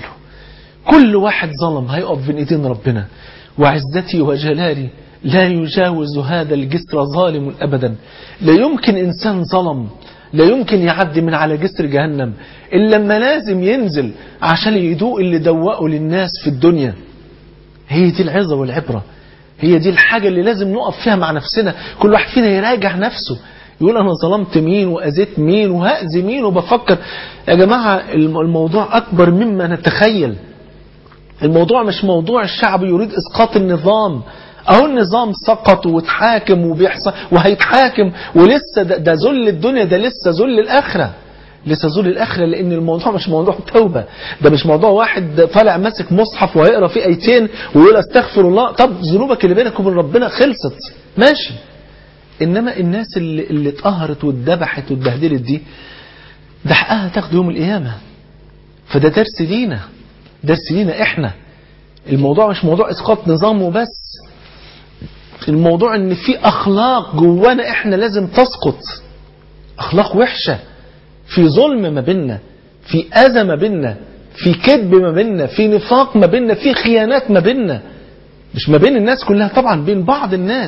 كل واحد ظلم هيقف بين ايدين ربنا وعزتي وجلالي لا يجاوز هذا الجسر ظالم أبدا. لا يمكن إنسان ظلم لا يمكن يعدي من على جسر جهنم إلا لما لازم ينزل عشان يدوق اللي دوقه للناس في الدنيا. هي دي العظة والعبرة. هي دي الحاجة اللي لازم نقف فيها مع نفسنا. كل واحد فينا يراجع نفسه يقول أنا ظلمت مين وأذيت مين وهأذي مين. وبفكر يا جماعة الموضوع أكبر مما نتخيل. الموضوع مش موضوع الشعب يريد إسقاط النظام. أهو النظام سقط واتحاكم وبيحصل وهيتحاكم ولسه ده, ده ذل الدنيا ده لسه ذل الآخرة. لسه ذل الآخرة لأن الموضوع مش موضوع توبة. ده مش موضوع واحد طالع ماسك مصحف وهيقرأ فيه آيتين ويقول استغفر الله. طب ذنوبك اللي بينك وبين ربنا خلصت ماشي. إنما الناس اللي, اللي اتقهرت واتذبحت واتبهدلت دي ده حقها تاخد يوم القيامة. فده درس لينا درس لينا إحنا. الموضوع مش موضوع إسقاط نظام وبس. الموضوع إن في أخلاق جوانا إحنا لازم تسقط. أخلاق وحشة في ظلم ما بيننا في أذى ما بيننا في كذب ما بيننا في نفاق ما بيننا في خيانات ما بيننا. مش ما بين الناس كلها طبعا بين بعض الناس.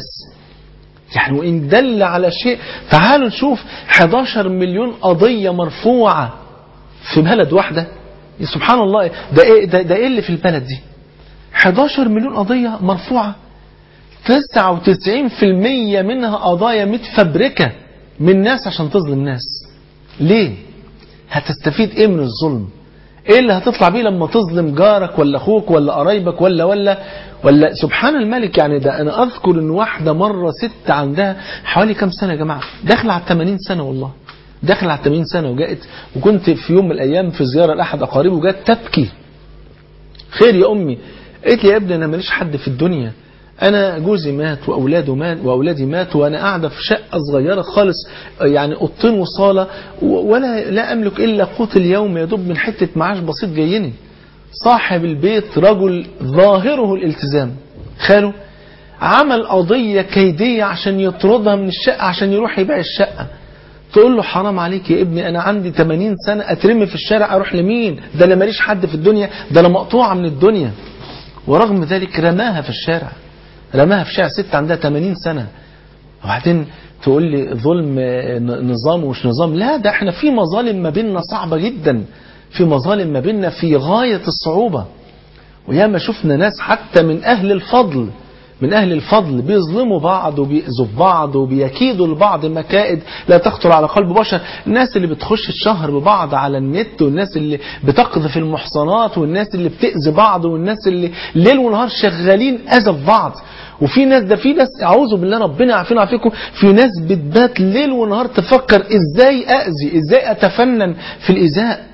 يعني وإن دل على شيء تعالوا نشوف حداشر مليون قضية مرفوعة في بلد واحدة. سبحان الله. ده إيه, ده, ده إيه اللي في البلد دي؟ حداشر مليون قضية مرفوعة. تسعة وتسعين بالمئة منها قضايا متفبركة من ناس عشان تظلم ناس. ليه؟ هتستفيد ايه من الظلم؟ ايه اللي هتطلع بيه لما تظلم جارك ولا اخوك ولا قرايبك ولا ولا ولا سبحان الملك. يعني ده انا اذكر ان واحدة مرة ست عندها حوالي كام سنة يا جماعة داخل على ثمانين سنة والله داخل على ثمانين سنة وجاءت وكنت في يوم من الايام في زيارة لاحد اقاربي وجاءت تبكي. خير يا امي؟ قالت لي يا ابني انا ماليش حد في الدنيا أنا جوزي مات وأولاده مات وأولادي مات وأنا قاعدة في شقة صغيرة خالص، يعني أوضتين وصالة، ولا لا أملك إلا قوت اليوم، يدوب من حتة معاش بسيط جايني. صاحب البيت رجل ظاهره الالتزام، خاله عمل قضية كيدية عشان يطردها من الشقة عشان يروح يبيع الشقة. تقول له حرام عليك يا ابني، أنا عندي ثمانين سنة أترمي في الشارع أروح لمين؟ ده أنا ماليش حد في الدنيا، ده أنا مقطوعة من الدنيا. ورغم ذلك رماها في الشارع، رماها في شارع، ست عندها ثمانين سنة. وبعدين تقول لي ظلم نظام ومش نظام؟ لا، ده احنا في مظالم ما بيننا صعبة جدا، في مظالم ما بيننا في غاية الصعوبة. وياما شفنا ناس حتى من أهل الفضل من أهل الفضل بيظلموا بعض وبيأذوا بعض وبيكيدوا لبعض مكائد لا تخطر على قلب بشر. الناس اللي بتخش تشهر ببعض على النت، والناس اللي بتقذف المحصنات، والناس اللي بتأذي بعض، والناس اللي ليل ونهار شغالين أذى في بعض. وفي ناس، ده في ناس أعوذ بالله ربنا يعافينا ويعافيكم، في ناس بتبات ليل ونهار تفكر إزاي أأذي، إزاي أتفنن في الإيذاء.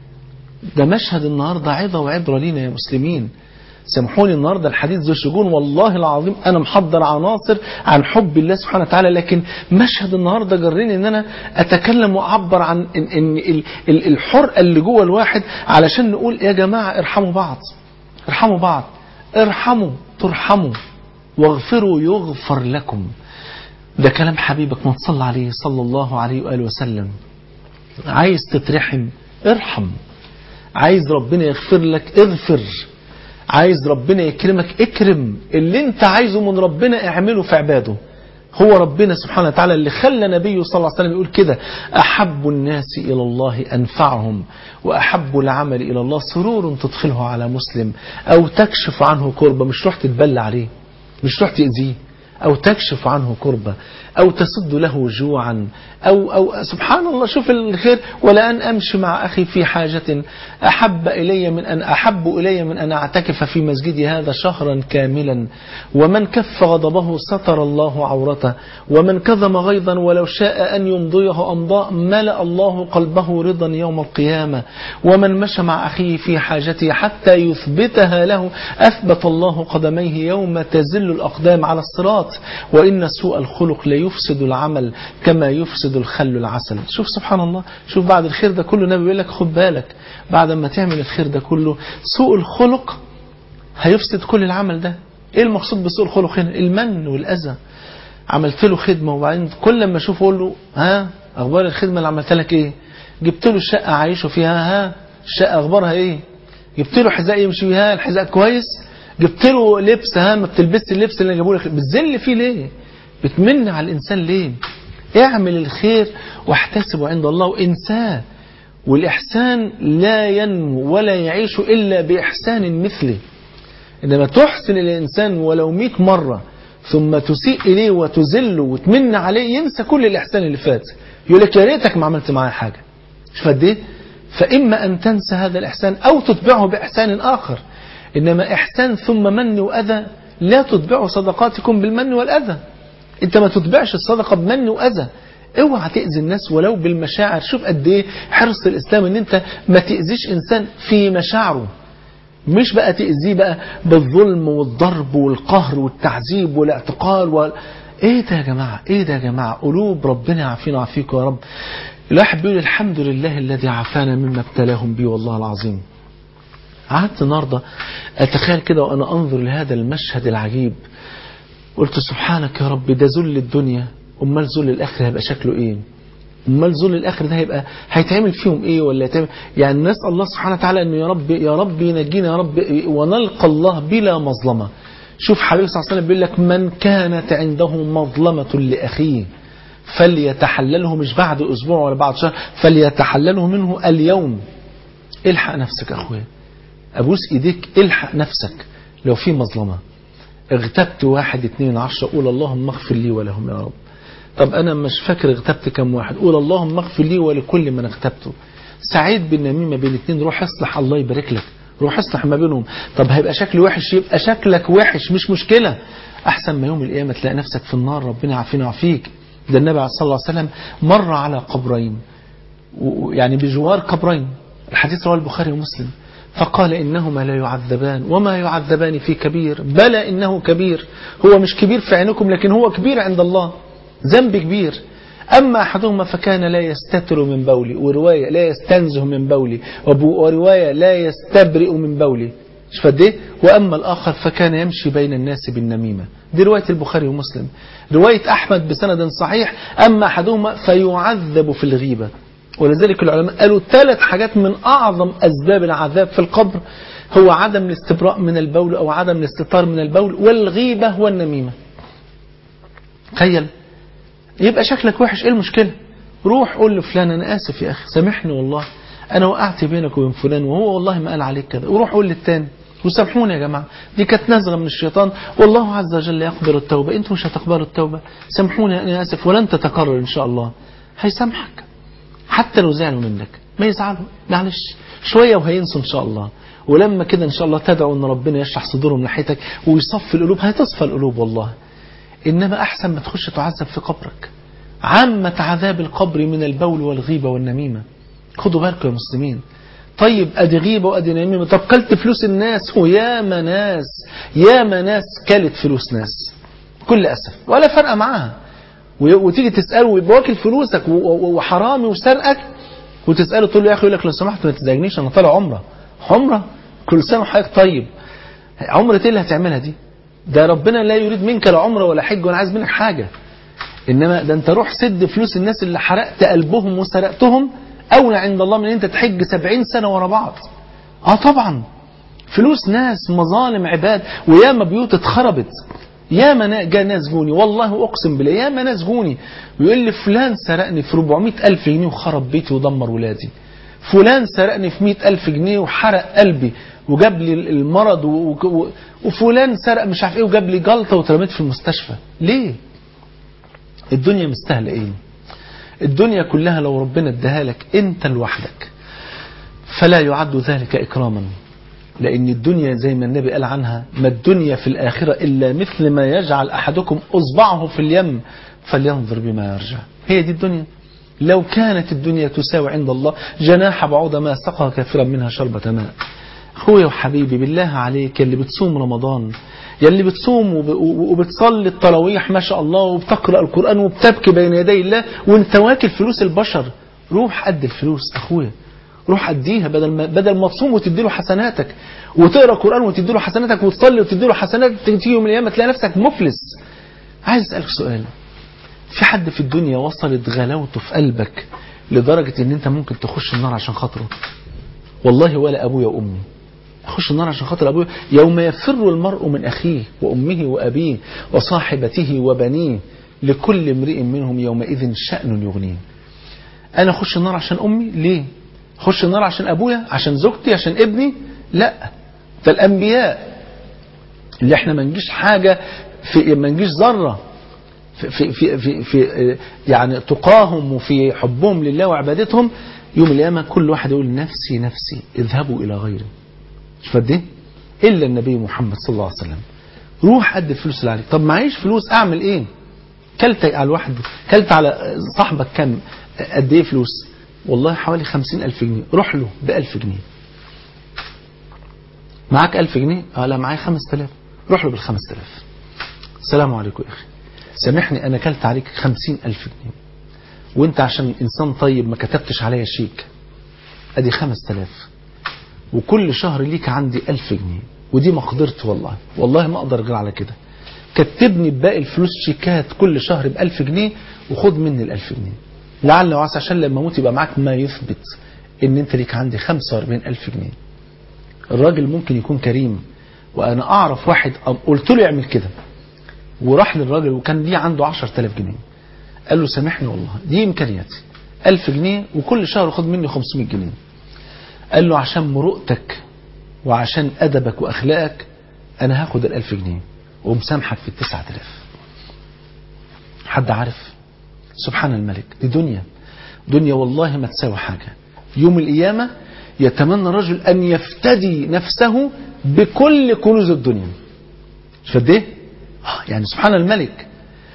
ده مشهد النهاردة عظة وعبرة لينا يا مسلمين. سامحوني النهاردة الحديث ذو شجون، والله العظيم أنا محضر عناصر عن حب الله سبحانه وتعالى، لكن مشهد النهاردة جرني إن أنا أتكلم وأعبر عن إن إن الحرقة اللي جوه الواحد، علشان نقول يا جماعة ارحموا بعض، ارحموا بعض، ارحموا ترحموا، واغفروا يغفر لكم. ده كلام حبيبك ما تصلى عليه صلى الله عليه وآله وسلم. عايز تترحم ارحم، عايز ربنا يغفر لك اغفر، عايز ربنا يكرمك اكرم. اللي انت عايزه من ربنا اعمله في عباده. هو ربنا سبحانه وتعالى اللي خلى نبيه صلى الله عليه وسلم يقول كده: أحب الناس إلى الله أنفعهم، وأحب العمل إلى الله سرور تدخله على مسلم، أو تكشف عنه كربة. مش تروح تتبلى عليه، مش تروح تأذيه، أو تكشف عنه كربة، أو تسد له جوعا، أو, أو سبحان الله شوف الخير. ولا أن أمشي مع أخي في حاجة أحب إلي من أن أحب إلي من أن أعتكف في مسجدي هذا شهرا كاملا. ومن كف غضبه ستر الله عورته، ومن كظم غيظا ولو شاء أن يمضيه أمضاء ملأ الله قلبه رضا يوم القيامة. ومن مشى مع أخيه في حاجته حتى يثبتها له أثبت الله قدميه يوم تزل الأقدام على الصراط. وإن سوء الخلق ليفسد العمل كما يفسد الخل العسل. شوف سبحان الله، شوف بعد الخير ده كله النبي بيقول لك خد بالك، بعد ما تعمل الخير ده كله سوء الخلق هيفسد كل العمل ده. ايه المقصود بسوء الخلق هنا؟ المن والأذى. عملت له خدمة وبعدين كل لما اشوفه اقول له ها اخبار الخدمة اللي عملت لك ايه؟ جبت له الشقة عايشه فيها، ها الشقة اخبارها ايه؟ جبت له حذاء يمشي بيها، الحذاء كويس؟ جبت له لبس، ها ما بتلبسش اللبس اللي جابوا لك؟ بتذل فيه ليه؟ بتمن على الانسان ليه؟ اعمل الخير واحتسبه عند الله وانساه. والإحسان لا ينمو ولا يعيش إلا بإحسان مثله. إنما تحسن الإنسان ولو مئة مرة ثم تسيء إليه وتذله وتمن عليه، ينسى كل الإحسان اللي فات، يقول لك يا ريتك ما عملت معاه حاجة. شوف قد إيه؟ فإما أن تنسى هذا الإحسان أو تتبعه بإحسان آخر. إنما إحسان ثم من وأذى لا تتبعوا صدقاتكم بالمن والأذى. أنت ما تتبعش الصدقة بمن وأذى. اوعى تأذي الناس ولو بالمشاعر. شوف قد ايه حرص الإسلام ان انت ما تأذيش انسان في مشاعره، مش بقى تأذيه بقى بالظلم والضرب والقهر والتعذيب والاعتقال و... ايه ده يا جماعة، ايه ده يا جماعة؟ قلوب ربنا يعافينا ويعافيكم يا رب. الواحد بيقول الحمد لله الذي عافانا مما ابتلاهم به والله العظيم. قعدت النهارده اتخيل كده وانا انظر لهذا المشهد العجيب، قلت سبحانك يا رب، ده ذل الدنيا، امال ذل الاخره هيبقى شكله ايه؟ امال ذل الاخره ده هيبقى هيتعمل فيهم ايه؟ ولا يتعمل يعني نسال الله سبحانه وتعالى انه يا رب يا رب ينجينا يا رب ونلقى الله بلا مظلمه. شوف حبيبي صلى الله عليه وسلم بيقول لك من كانت عنده مظلمه لاخيه فليتحلله، مش بعد اسبوع ولا بعد شهر، فليتحلله منه اليوم. الحق نفسك يا اخويا، ابوس ايديك الحق نفسك. لو في مظلمه اغتبت واحد اتنين عشرة، قول اللهم اغفر لي ولهم يا رب. طب انا مش فاكر اغتبت كم واحد، قول اللهم اغفر لي ولكل من اغتبته. سعيد بالنميمة بين اتنين، روح اصلح الله يبارك لك، روح اصلح ما بينهم. طب هيبقى شكل وحش، يبقى شكلك وحش مش مشكلة، احسن ما يوم القيامة تلاقي نفسك في النار. ربنا يعافينا ويعافيك. ده النبي صلى الله عليه وسلم مر على قبرين، يعني بجوار قبرين، الحديث رواه البخاري ومسلم، فقال إنهما لا يعذبان وما يعذبان في كبير بلى إنه كبير. هو مش كبير في عينكم لكن هو كبير عند الله، ذنب كبير. أما أحدهما فكان لا يستتر من بولي، ورواية لا يستنزه من بولي، ورواية لا يستبرئ من بولي. مش فده؟ وأما الآخر فكان يمشي بين الناس بالنميمة. دي رواية البخاري ومسلم. رواية أحمد بسند صحيح أما أحدهما فيعذب في الغيبة. ولذلك العلماء قالوا ثلاث حاجات من أعظم أسباب العذاب في القبر هو عدم الاستبراء من البول أو عدم الاستتار من البول والغيبة والنميمة. تخيل يبقى شكلك وحش، ايه المشكلة؟ روح قول لفلان انا اسف يا اخي سامحني والله انا وقعت بينك وبين فلان وهو والله ما قال عليك كذا، وروح قول للتاني وسامحوني يا جماعة دي كانت نزغة من الشيطان والله عز وجل يقبل التوبة، انتوا مش هتقبلوا التوبة، سامحوني انا اسف ولن تتكرر ان شاء الله. هيسامحك حتى لو زعلوا منك، ما يزعلوا معلش شوية وهينسوا ان شاء الله. ولما كده ان شاء الله تدعوا ان ربنا يشرح صدورهم ناحيتك ويصفي القلوب، هتصفى القلوب والله. إنما أحسن ما تخش تعذب في قبرك. عامة عذاب القبر من البول والغيبة والنميمة. خدوا بالكم يا مسلمين. طيب أدي غيبة وأدي نميمة، طب كلت فلوس الناس، وياما ناس ياما ناس كلت فلوس ناس كل أسف ولا فرق معاها، وتيجي تسأله ويبقى واكل فلوسك وحرامي وسرقك وتسأله تقول له يا أخي، يقول لك لو سمحت ما تزعجنيش أنا طالع عمرة. عمرة كل سنة وحضرتك طيب. عمرة إيه اللي هتعملها دي؟ ده ربنا لا يريد منك لا عمره ولا حج ولا عايز منك حاجة. إنما ده أنت روح سد فلوس الناس اللي حرقت قلبهم وسرقتهم أولى عند الله من أن أنت تحج سبعين سنة ورا بعض. آه طبعا فلوس ناس مظالم عباد، وياما بيوت اتخربت، ياما جاء ناس جوني والله أقسم بالله ياما ناس جوني ويقول لي فلان سرقني في أربعمائة ألف جنيه وخرب بيتي ودمر ولادي، فلان سرقني في مئة ألف جنيه وحرق قلبي وجاب لي المرض و... و... وفلان سرق مش عارف ايه وجاب لي جلطة وترميت في المستشفى. ليه؟ الدنيا مستاهله ايه؟ الدنيا كلها لو ربنا اداها لك انت لوحدك فلا يعد ذلك اكراما، لان الدنيا زي ما النبي قال عنها ما الدنيا في الاخرة الا مثل ما يجعل احدكم اصبعه في اليم فلينظر بما يرجع. هي دي الدنيا. لو كانت الدنيا تساوي عند الله جناح بعوضة ما سقى كافرا منها شربة ماء. اخويا وحبيبي بالله عليك اللي بتصوم رمضان، يلي بتصوم وبتصلي التراويح ما شاء الله وبتقرأ القرآن وبتبكي بين يدي الله وانت واكل فلوس البشر، روح قد الفلوس اخويا، روح اديها بدل ما بدل ما تصوم وتدي له حسناتك وتقرأ القرآن وتدي له حسناتك وتصلي وتدي له حسناتك، تيجي يوم من الايام تلاقي نفسك مفلس. عايز اسالك سؤال، في حد في الدنيا وصلت غلاوته في قلبك لدرجة ان انت ممكن تخش النار عشان خاطره؟ والله ولا ابويا وامي. اخش النار عشان خاطر ابويا؟ يوم يفر المرء من اخيه وامه وابيه وصاحبته وبنيه لكل امرئ منهم يومئذ شأن يغنيه. انا اخش النار عشان امي؟ ليه؟ اخش النار عشان ابويا، عشان زوجتي، عشان ابني؟ لا، ده الانبياء اللي احنا ما نجيش حاجة في ما نجيش ذره في في في في, في يعني تقاهم وفي حبهم لله وعبادتهم، يوم القيامه كل واحد يقول نفسي نفسي اذهبوا الى غيري. مش فاهم الا النبي محمد صلى الله عليه وسلم. روح قد الفلوس اللي عليك. طب معيش فلوس اعمل ايه؟ كلت على الواحد، كلت على صاحبك كم قد ايه فلوس؟ والله حوالي خمسين ألف جنيه، روح له بألف جنيه. معاك ألف جنيه؟ اه لا معايا خمس تلاف، روح له بالخمس تلاف. السلام عليكم يا اخي سامحني انا كلت عليك خمسين ألف جنيه وانت عشان انسان طيب ما كتبتش عليا شيك، ادي خمس تلاف وكل شهر ليك عندي ألف جنيه، ودي ما قدرت والله والله ما اقدر غير على كده. كتبني بباقي الفلوس شيكات كل شهر بألف جنيه وخد مني الألف جنيه لعل وعسى عشان لما اموت يبقى معاك ما يثبت ان انت ليك عندي خمسة وأربعين ألف جنيه. الراجل ممكن يكون كريم، وانا اعرف واحد قلت له يعمل كده وراح للراجل وكان ليه عنده عشرة آلاف جنيه، قال له سامحني والله دي امكانياتي ألف جنيه وكل شهر خد مني خمسمائة جنيه. قال له عشان مروءتك وعشان أدبك وأخلاقك أنا هاخد الألف جنيه ومسامحك في التسعة آلاف. حد عارف؟ سبحان الملك، دي دنيا دنيا والله ما تساوي حاجة. يوم القيامة يتمنى الرجل أن يفتدي نفسه بكل كنوز الدنيا. مش فده؟ يعني سبحان الملك.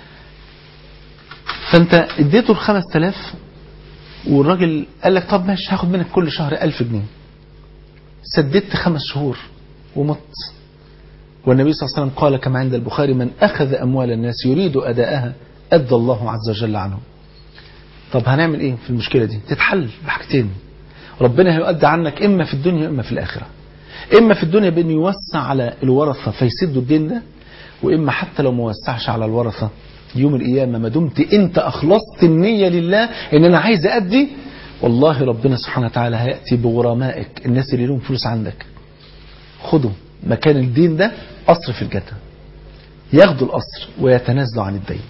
فأنت اديته الخمس تلاف والراجل قال لك طب ماشي هاخد منك كل شهر ألف جنيه. سددت خمس شهور ومت. والنبي صلى الله عليه وسلم قال كما عند البخاري: من أخذ أموال الناس يريد أداءها أدى الله عز وجل عنه. طب هنعمل إيه في المشكلة دي؟ تتحل بحاجتين، ربنا هيؤدي عنك إما في الدنيا إما في الآخرة. إما في الدنيا بأن يوسع على الورثة فيسدوا الدين ده، وإما حتى لو ما وسعش على الورثة يوم القيامة ما دمت أنت أخلصت النية لله إن أنا عايز أدي، والله ربنا سبحانه وتعالى هيأتي بغرمائك، الناس اللي لهم فلوس عندك، خدوا مكان الدين ده قصر في الجنة، ياخدوا القصر ويتنازلوا عن الدين.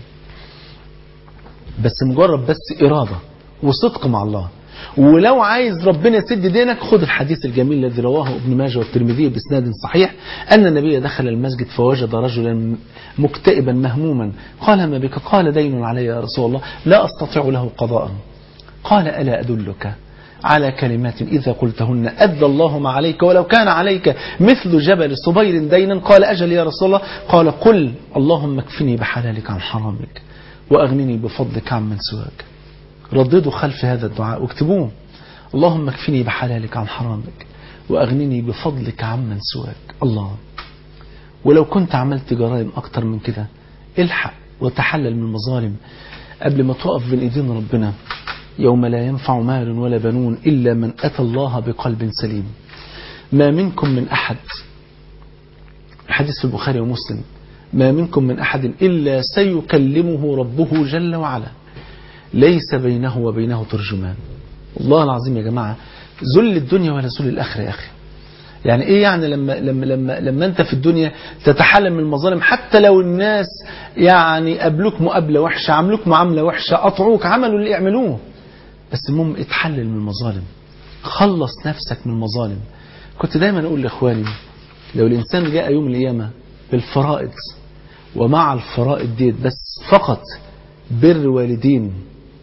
بس مجرد بس إرادة وصدق مع الله. ولو عايز ربنا يسد دينك، خد الحديث الجميل الذي رواه ابن ماجه والترمذي بإسناد صحيح أن النبي دخل المسجد فوجد رجلا مكتئبا مهموما. قال: ما بك؟ قال: دين علي يا رسول الله لا أستطيع له قضاء. قال: ألا أدلك على كلمات إذا قلتهن أدى الله ما عليك ولو كان عليك مثل جبل صبير دينا؟ قال: أجل يا رسول الله. قال: قل اللهم اكفني بحلالك عن حرامك وأغنني بفضلك عمن سواك. رددوا خلف هذا الدعاء واكتبوه: اللهم اكفني بحلالك عن حرامك وأغنني بفضلك عمن سواك. الله، ولو كنت عملت جرائم أكتر من كده الحق وتحلل من المظالم قبل ما تقف بين ايدين ربنا يوم لا ينفع مال ولا بنون إلا من أتى الله بقلب سليم. ما منكم من أحد، الحديث في البخاري ومسلم، ما منكم من أحد إلا سيكلمه ربه جل وعلا ليس بينه وبينه ترجمان. والله العظيم يا جماعة، ذل الدنيا ولا ذل الآخرة يا أخي. يعني إيه يعني لما, لما, لما, لما أنت في الدنيا تتحلم من المظالم، حتى لو الناس يعني قابلوك مقابلة وحشة، عملوك معاملة وحشة، قطعوك، عملوا اللي يعملوه، بس المهم اتحلل من المظالم، خلص نفسك من المظالم. كنت دايما أقول لإخواني لو الإنسان جاء يوم القيامة بالفرائض ومع الفرائض ديت بس فقط بر والدين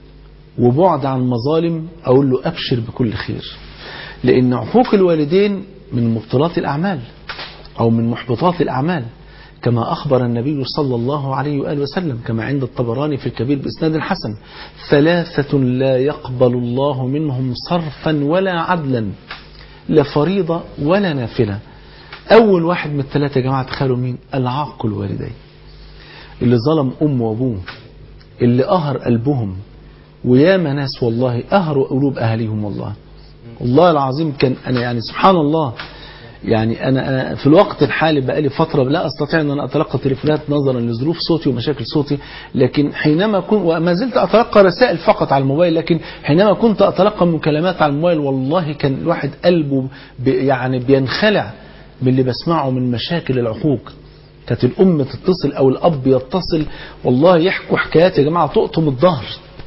وبعد عن مظالم، أقول له أبشر بكل خير. لأن عقوق الوالدين من مبطلات الأعمال أو من محبطات الأعمال، كما أخبر النبي صلى الله عليه وآله وسلم كما عند الطبراني في الكبير بإسناد حسن: ثلاثة لا يقبل الله منهم صرفا ولا عدلا، لا فريضة ولا نافلة. أول واحد من الثلاثة يا جماعة تخيلوا مين؟ العاق الوالدين، اللي ظلم أم وأبوه، اللي قهر قلبهم. وياما ناس والله قهروا قلوب أهليهم. والله والله العظيم كان أنا يعني سبحان الله، يعني أنا, أنا في الوقت الحالي بقالي فترة لا أستطيع أن أنا أتلقى تليفونات نظرا لظروف صوتي ومشاكل صوتي، لكن حينما كنت وما زلت أتلقى رسائل فقط على الموبايل، لكن حينما كنت أتلقى مكالمات على الموبايل والله كان الواحد قلبه يعني بينخلع من اللي بسمعه من مشاكل العقوق. كانت الأم تتصل أو الأب يتصل والله يحكوا حكايات يا جماعة تقطم الظهر.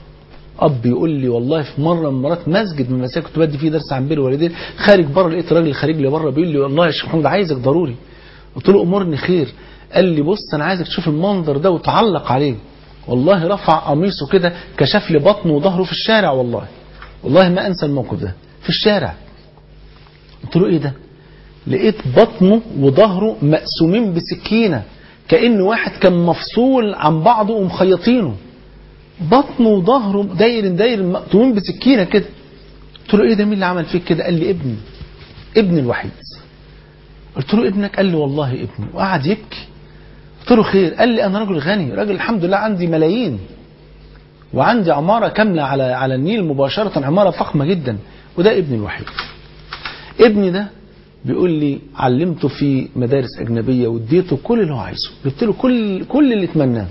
أب يقول لي والله في مرة من مرات مسجد من المساجد كنت بدي فيه درس عن بر الوالدين، خارج بره لقيت راجل خارج لي بره بيقول لي والله يا شيخ محمود عايزك ضروري. قلت له أمرني خير. قال لي بص أنا عايزك تشوف المنظر ده وتعلق عليه. والله رفع قميصه كده كشف لي بطنه وظهره في الشارع. والله والله ما أنسى الموقف ده في الشارع. قلت له إيه ده؟ لقيت بطنه وظهره مقسومين بسكينة كأن واحد كان مفصول عن بعضه ومخيطينه، بطنه وظهره داير داير مقطومين بسكينة كده. قلت له ايه ده؟ مين اللي عمل فيك كده؟ قال لي ابني، ابني الوحيد. قلت له ابنك؟ قال لي والله ابني. وقعد يبكي. قلت له خير؟ قال لي انا راجل غني، راجل الحمد لله عندي ملايين وعندي عمارة كاملة على على النيل مباشرة، عمارة فخمة جدا، وده ابني الوحيد. ابني ده بيقول لي علمته في مدارس أجنبية واديته كل اللي هو عايزه، جبت له كل كل اللي اتمناه،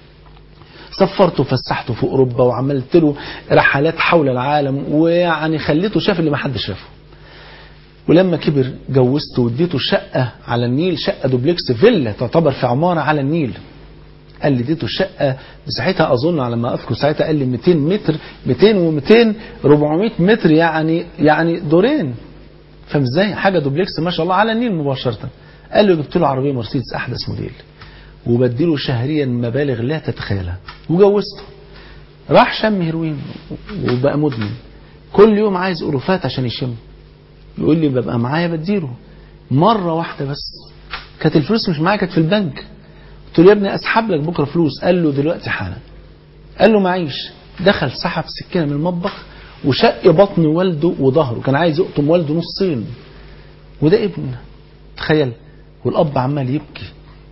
سفرته وفسحته في أوروبا وعملت له رحلات حول العالم، ويعني خليته شاف اللي ما حد شافه. ولما كبر جوزته واديته شقة على النيل، شقة دوبلكس فيلا تعتبر في عمارة على النيل. قال لي اديته شقة مساحتها أظن على ما أذكر ساعتها قال لي مئتين متر، مئتين و200 أربعمائة متر، يعني يعني دورين. فاهم ازاي؟ حاجة دوبلكس ما شاء الله على النيل مباشرة. قال له جبت له عربية مرسيدس أحدث موديل وبديله شهريا مبالغ لا تتخيلها، وجوزته. راح شم هيروين وبقى مدمن، كل يوم عايز ألوفات عشان يشم. يقول لي ببقى معايا بديله. مرة واحدة بس كانت الفلوس مش معايا، كانت في البنك. قلت له يا ابني أسحب لك بكرة فلوس. قال له دلوقتي حالا. قال له معيش. دخل سحب سكينة من المطبخ وشق بطن والده وظهره، كان عايز يقطم والده نصين. وده ابن، تخيل. والأب عمال يبكي.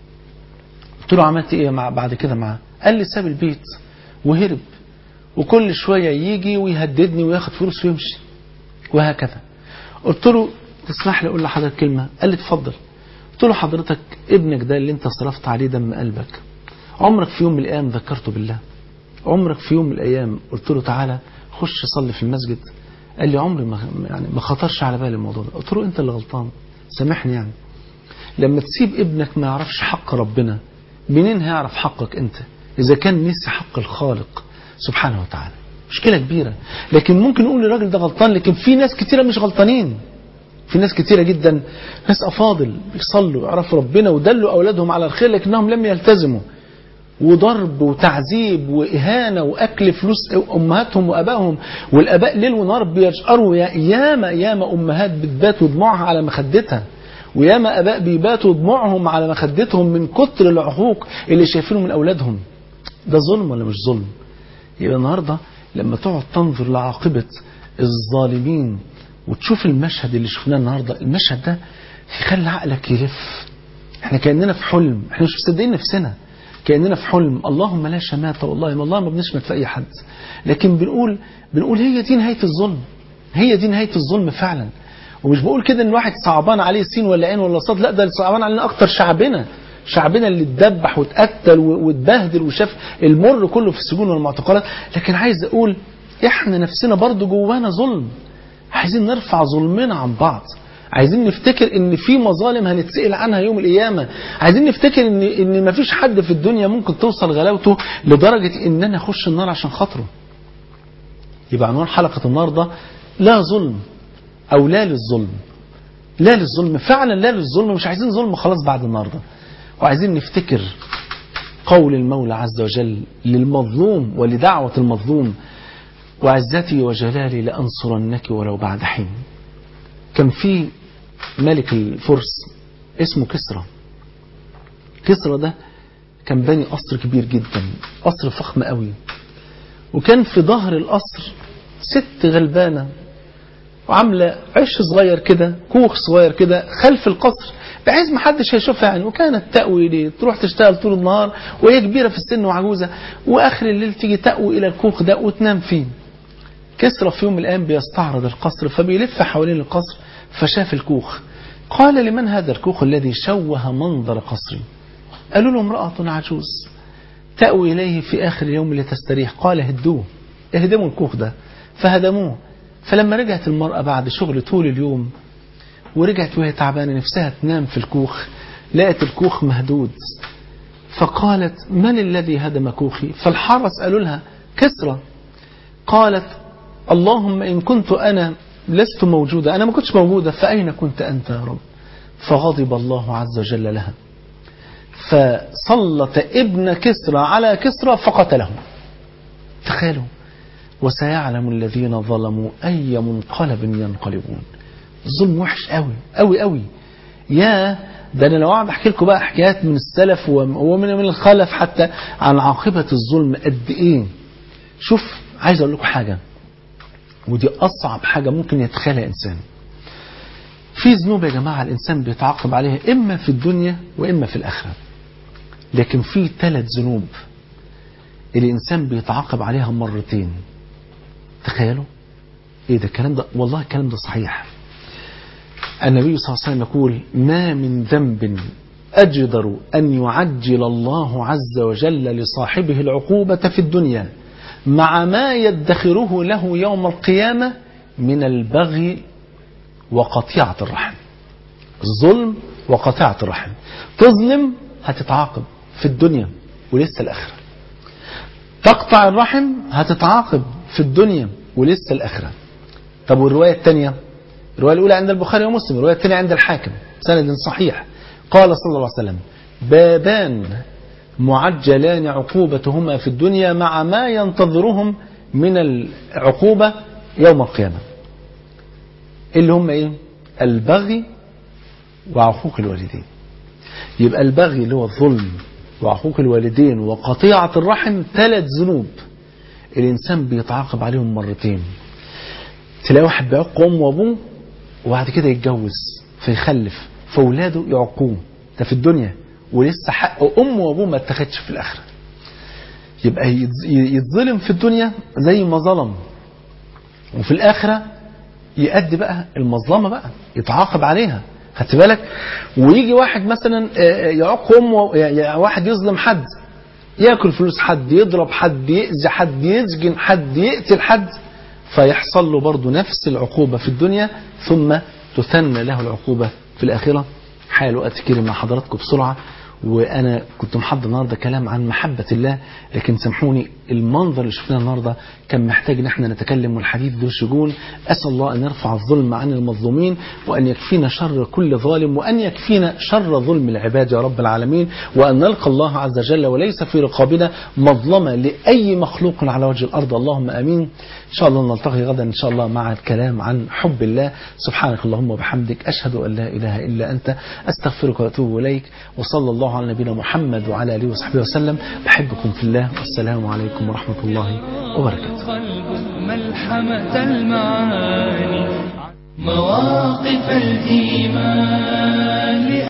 قلت له عملت ايه مع بعد كده معاه؟ قال لي ساب البيت وهرب، وكل شوية يجي ويهددني وياخد فلوس ويمشي وهكذا. قلت له تسمح لي اقول لحضرتك كلمة؟ قال لي اتفضل. قلت له حضرتك ابنك ده اللي انت صرفت عليه دم قلبك، عمرك في يوم من الايام ذكرته بالله؟ عمرك في يوم من الايام قلت له تعالى خش صلي في المسجد؟ قال لي عمري ما يعني ما خطرش على بالي الموضوع ده. قلت له انت اللي غلطان، سامحني. يعني لما تسيب ابنك ما يعرفش حق ربنا، منين هيعرف حقك انت اذا كان نسي حق الخالق سبحانه وتعالى؟ مشكلة كبيرة. لكن ممكن نقول الراجل ده غلطان، لكن في ناس كتيرة مش غلطانين. في ناس كتيرة جدا، ناس أفاضل بيصلوا ويعرفوا ربنا ودلوا أولادهم على الخير لكنهم لم يلتزموا، وضرب وتعذيب وإهانة وأكل فلوس أمهاتهم وأبائهم، والأباء ليل ونهار بيشقروا. ياما ياما أمهات بتبات ودموعها على مخدتها، وياما أباء بيباتوا دموعهم على مخدتهم من كتر العقوق اللي شايفينه من أولادهم. ده ظلم ولا مش ظلم؟ يبقى النهاردة لما تقعد تنظر لعاقبة الظالمين وتشوف المشهد اللي شفناه النهاردة، المشهد ده يخلي عقلك يلف. احنا كأننا في حلم، احنا مش مصدقين نفسنا، كأننا في حلم. اللهم لا شماتة، والله والله ما بنشمت في أي حد، لكن بنقول بنقول هي دي نهاية الظلم، هي دي نهاية الظلم فعلا. ومش بقول كده ان الواحد صعبان عليه سين ولا عين ولا صاد، لا، ده صعبان علينا اكتر شعبنا، شعبنا اللي اتذبح واتقتل واتبهدل وشاف المر كله في السجون والمعتقلات. لكن عايز اقول احنا نفسنا برضو جوانا ظلم، عايزين نرفع ظلمنا عن بعض، عايزين نفتكر ان في مظالم هنتسأل عنها يوم القيامة، عايزين نفتكر ان ان مفيش حد في الدنيا ممكن توصل غلاوته لدرجة ان انا اخش النار عشان خاطره. يبقى عنوان حلقة النهارده لا ظلم او لا للظلم. لا للظلم فعلا، لا للظلم، مش عايزين ظلم خلاص بعد النهارده. وعايزين نفتكر قول المولى عز وجل للمظلوم ولدعوة المظلوم: وعزتي وجلالي لأنصرنك ولو بعد حين. كان في ملك الفرس اسمه كسرى. كسرى ده كان بني قصر كبير جدا، قصر فخم قوي، وكان في ظهر القصر ست غلبانة وعاملة عش صغير كده، كوخ صغير كده خلف القصر بحيث ما حدش هيشوفها يعني. وكانت تأوي ليه تروح تشتغل طول النهار وهي كبيرة في السن وعجوزة، وآخر الليل تيجي تأوي إلى الكوخ ده وتنام فيه. كسرى في يوم من الأيام بيستعرض القصر، فبيلف حوالين القصر فشاف الكوخ. قال: لمن هذا الكوخ الذي شوه منظر قصري؟ قالوا له: امرأة عجوز تأوي إليه في آخر اليوم لتستريح. قال: هدوه، اهدموا الكوخ ده. فهدموه. فلما رجعت المرأة بعد شغل طول اليوم ورجعت وهي تعبانة نفسها تنام في الكوخ، لقت الكوخ مهدود. فقالت: من الذي هدم كوخي؟ فالحرس قالوا لها: كسرى. قالت: اللهم إن كنت أنا لست موجودة، أنا ما كنتش موجودة، فأين كنت أنت يا رب؟ فغضب الله عز وجل لها، فسلط ابن كسرى على كسرى فقتله. تخيلوا: وسيعلم الذين ظلموا أي منقلب ينقلبون. الظلم وحش قوي قوي قوي. يا ده أنا لو قاعد أحكي لكم بقى حكايات من السلف ومن من الخلف حتى عن عاقبة الظلم قد إيه. شوف، عايز أقول لكم حاجة، ودي أصعب حاجة ممكن يتخيلها إنسان. في ذنوب يا جماعة الإنسان بيتعاقب عليها إما في الدنيا وإما في الآخرة، لكن في ثلاث ذنوب الإنسان بيتعاقب عليها مرتين. تخيلوا إيه ده الكلام ده؟ والله الكلام ده صحيح. النبي صلى الله عليه وسلم يقول: ما من ذنب أجدر أن يعجل الله عز وجل لصاحبه العقوبة في الدنيا مع ما يدخره له يوم القيامة من البغي وقطيعة الرحم. الظلم وقطيعة الرحم. تظلم هتتعاقب في الدنيا ولسه الآخرة، تقطع الرحم هتتعاقب في الدنيا ولسه الآخرة. طب والرواية الثانية؟ الرواية الأولى عند البخاري ومسلم، الرواية الثانية عند الحاكم سند صحيح. قال صلى الله عليه وسلم: بابان معجلان عقوبتهما في الدنيا مع ما ينتظرهم من العقوبة يوم القيامة. اللي هم ايه؟ البغي وعقوق الوالدين. يبقى البغي اللي هو الظلم وعقوق الوالدين وقطيعة الرحم ثلاث ذنوب الإنسان بيتعاقب عليهم مرتين. تلاقي واحد بيعق أمه وأبوه وبعد كده يتجوز فيخلف فأولاده يعقوه ده في الدنيا، ولسه حق أمه وأبوه ما اتخدش في الآخرة. يبقى يتظلم في الدنيا زي ما ظلم، وفي الآخرة يؤدي بقى المظلمة بقى يتعاقب عليها. خدت بالك؟ ويجي واحد مثلا يعق أمه، واحد يظلم حد، ياكل فلوس حد، يضرب حد، يأذي حد، يسجن حد، يقتل حد، فيحصل له برضه نفس العقوبة في الدنيا، ثم تثنى له العقوبة في الآخرة. حال وقت كتير مع حضراتكم بسرعة، وأنا كنت محضر النهاردة كلام عن محبة الله، لكن سامحوني المنظر اللي شفناه النهاردة كان محتاج ان احنا نتكلم، والحديث ذو شجون. أسأل الله أن يرفع الظلم عن المظلومين، وأن يكفينا شر كل ظالم، وأن يكفينا شر ظلم العباد يا رب العالمين، وأن نلقى الله عز وجل وليس في رقابنا مظلمة لأي مخلوق على وجه الأرض. اللهم آمين. إن شاء الله نلتقي غدا إن شاء الله مع الكلام عن حب الله. سبحانك اللهم وبحمدك، أشهد أن لا إله إلا أنت، أستغفرك وأتوب إليك، وصلى الله على نبينا محمد وعلى آله وصحبه وسلم. بحبكم في الله، والسلام عليكم ورحمة الله وبركاته. ملحمة المعاني مواقف الإيمان.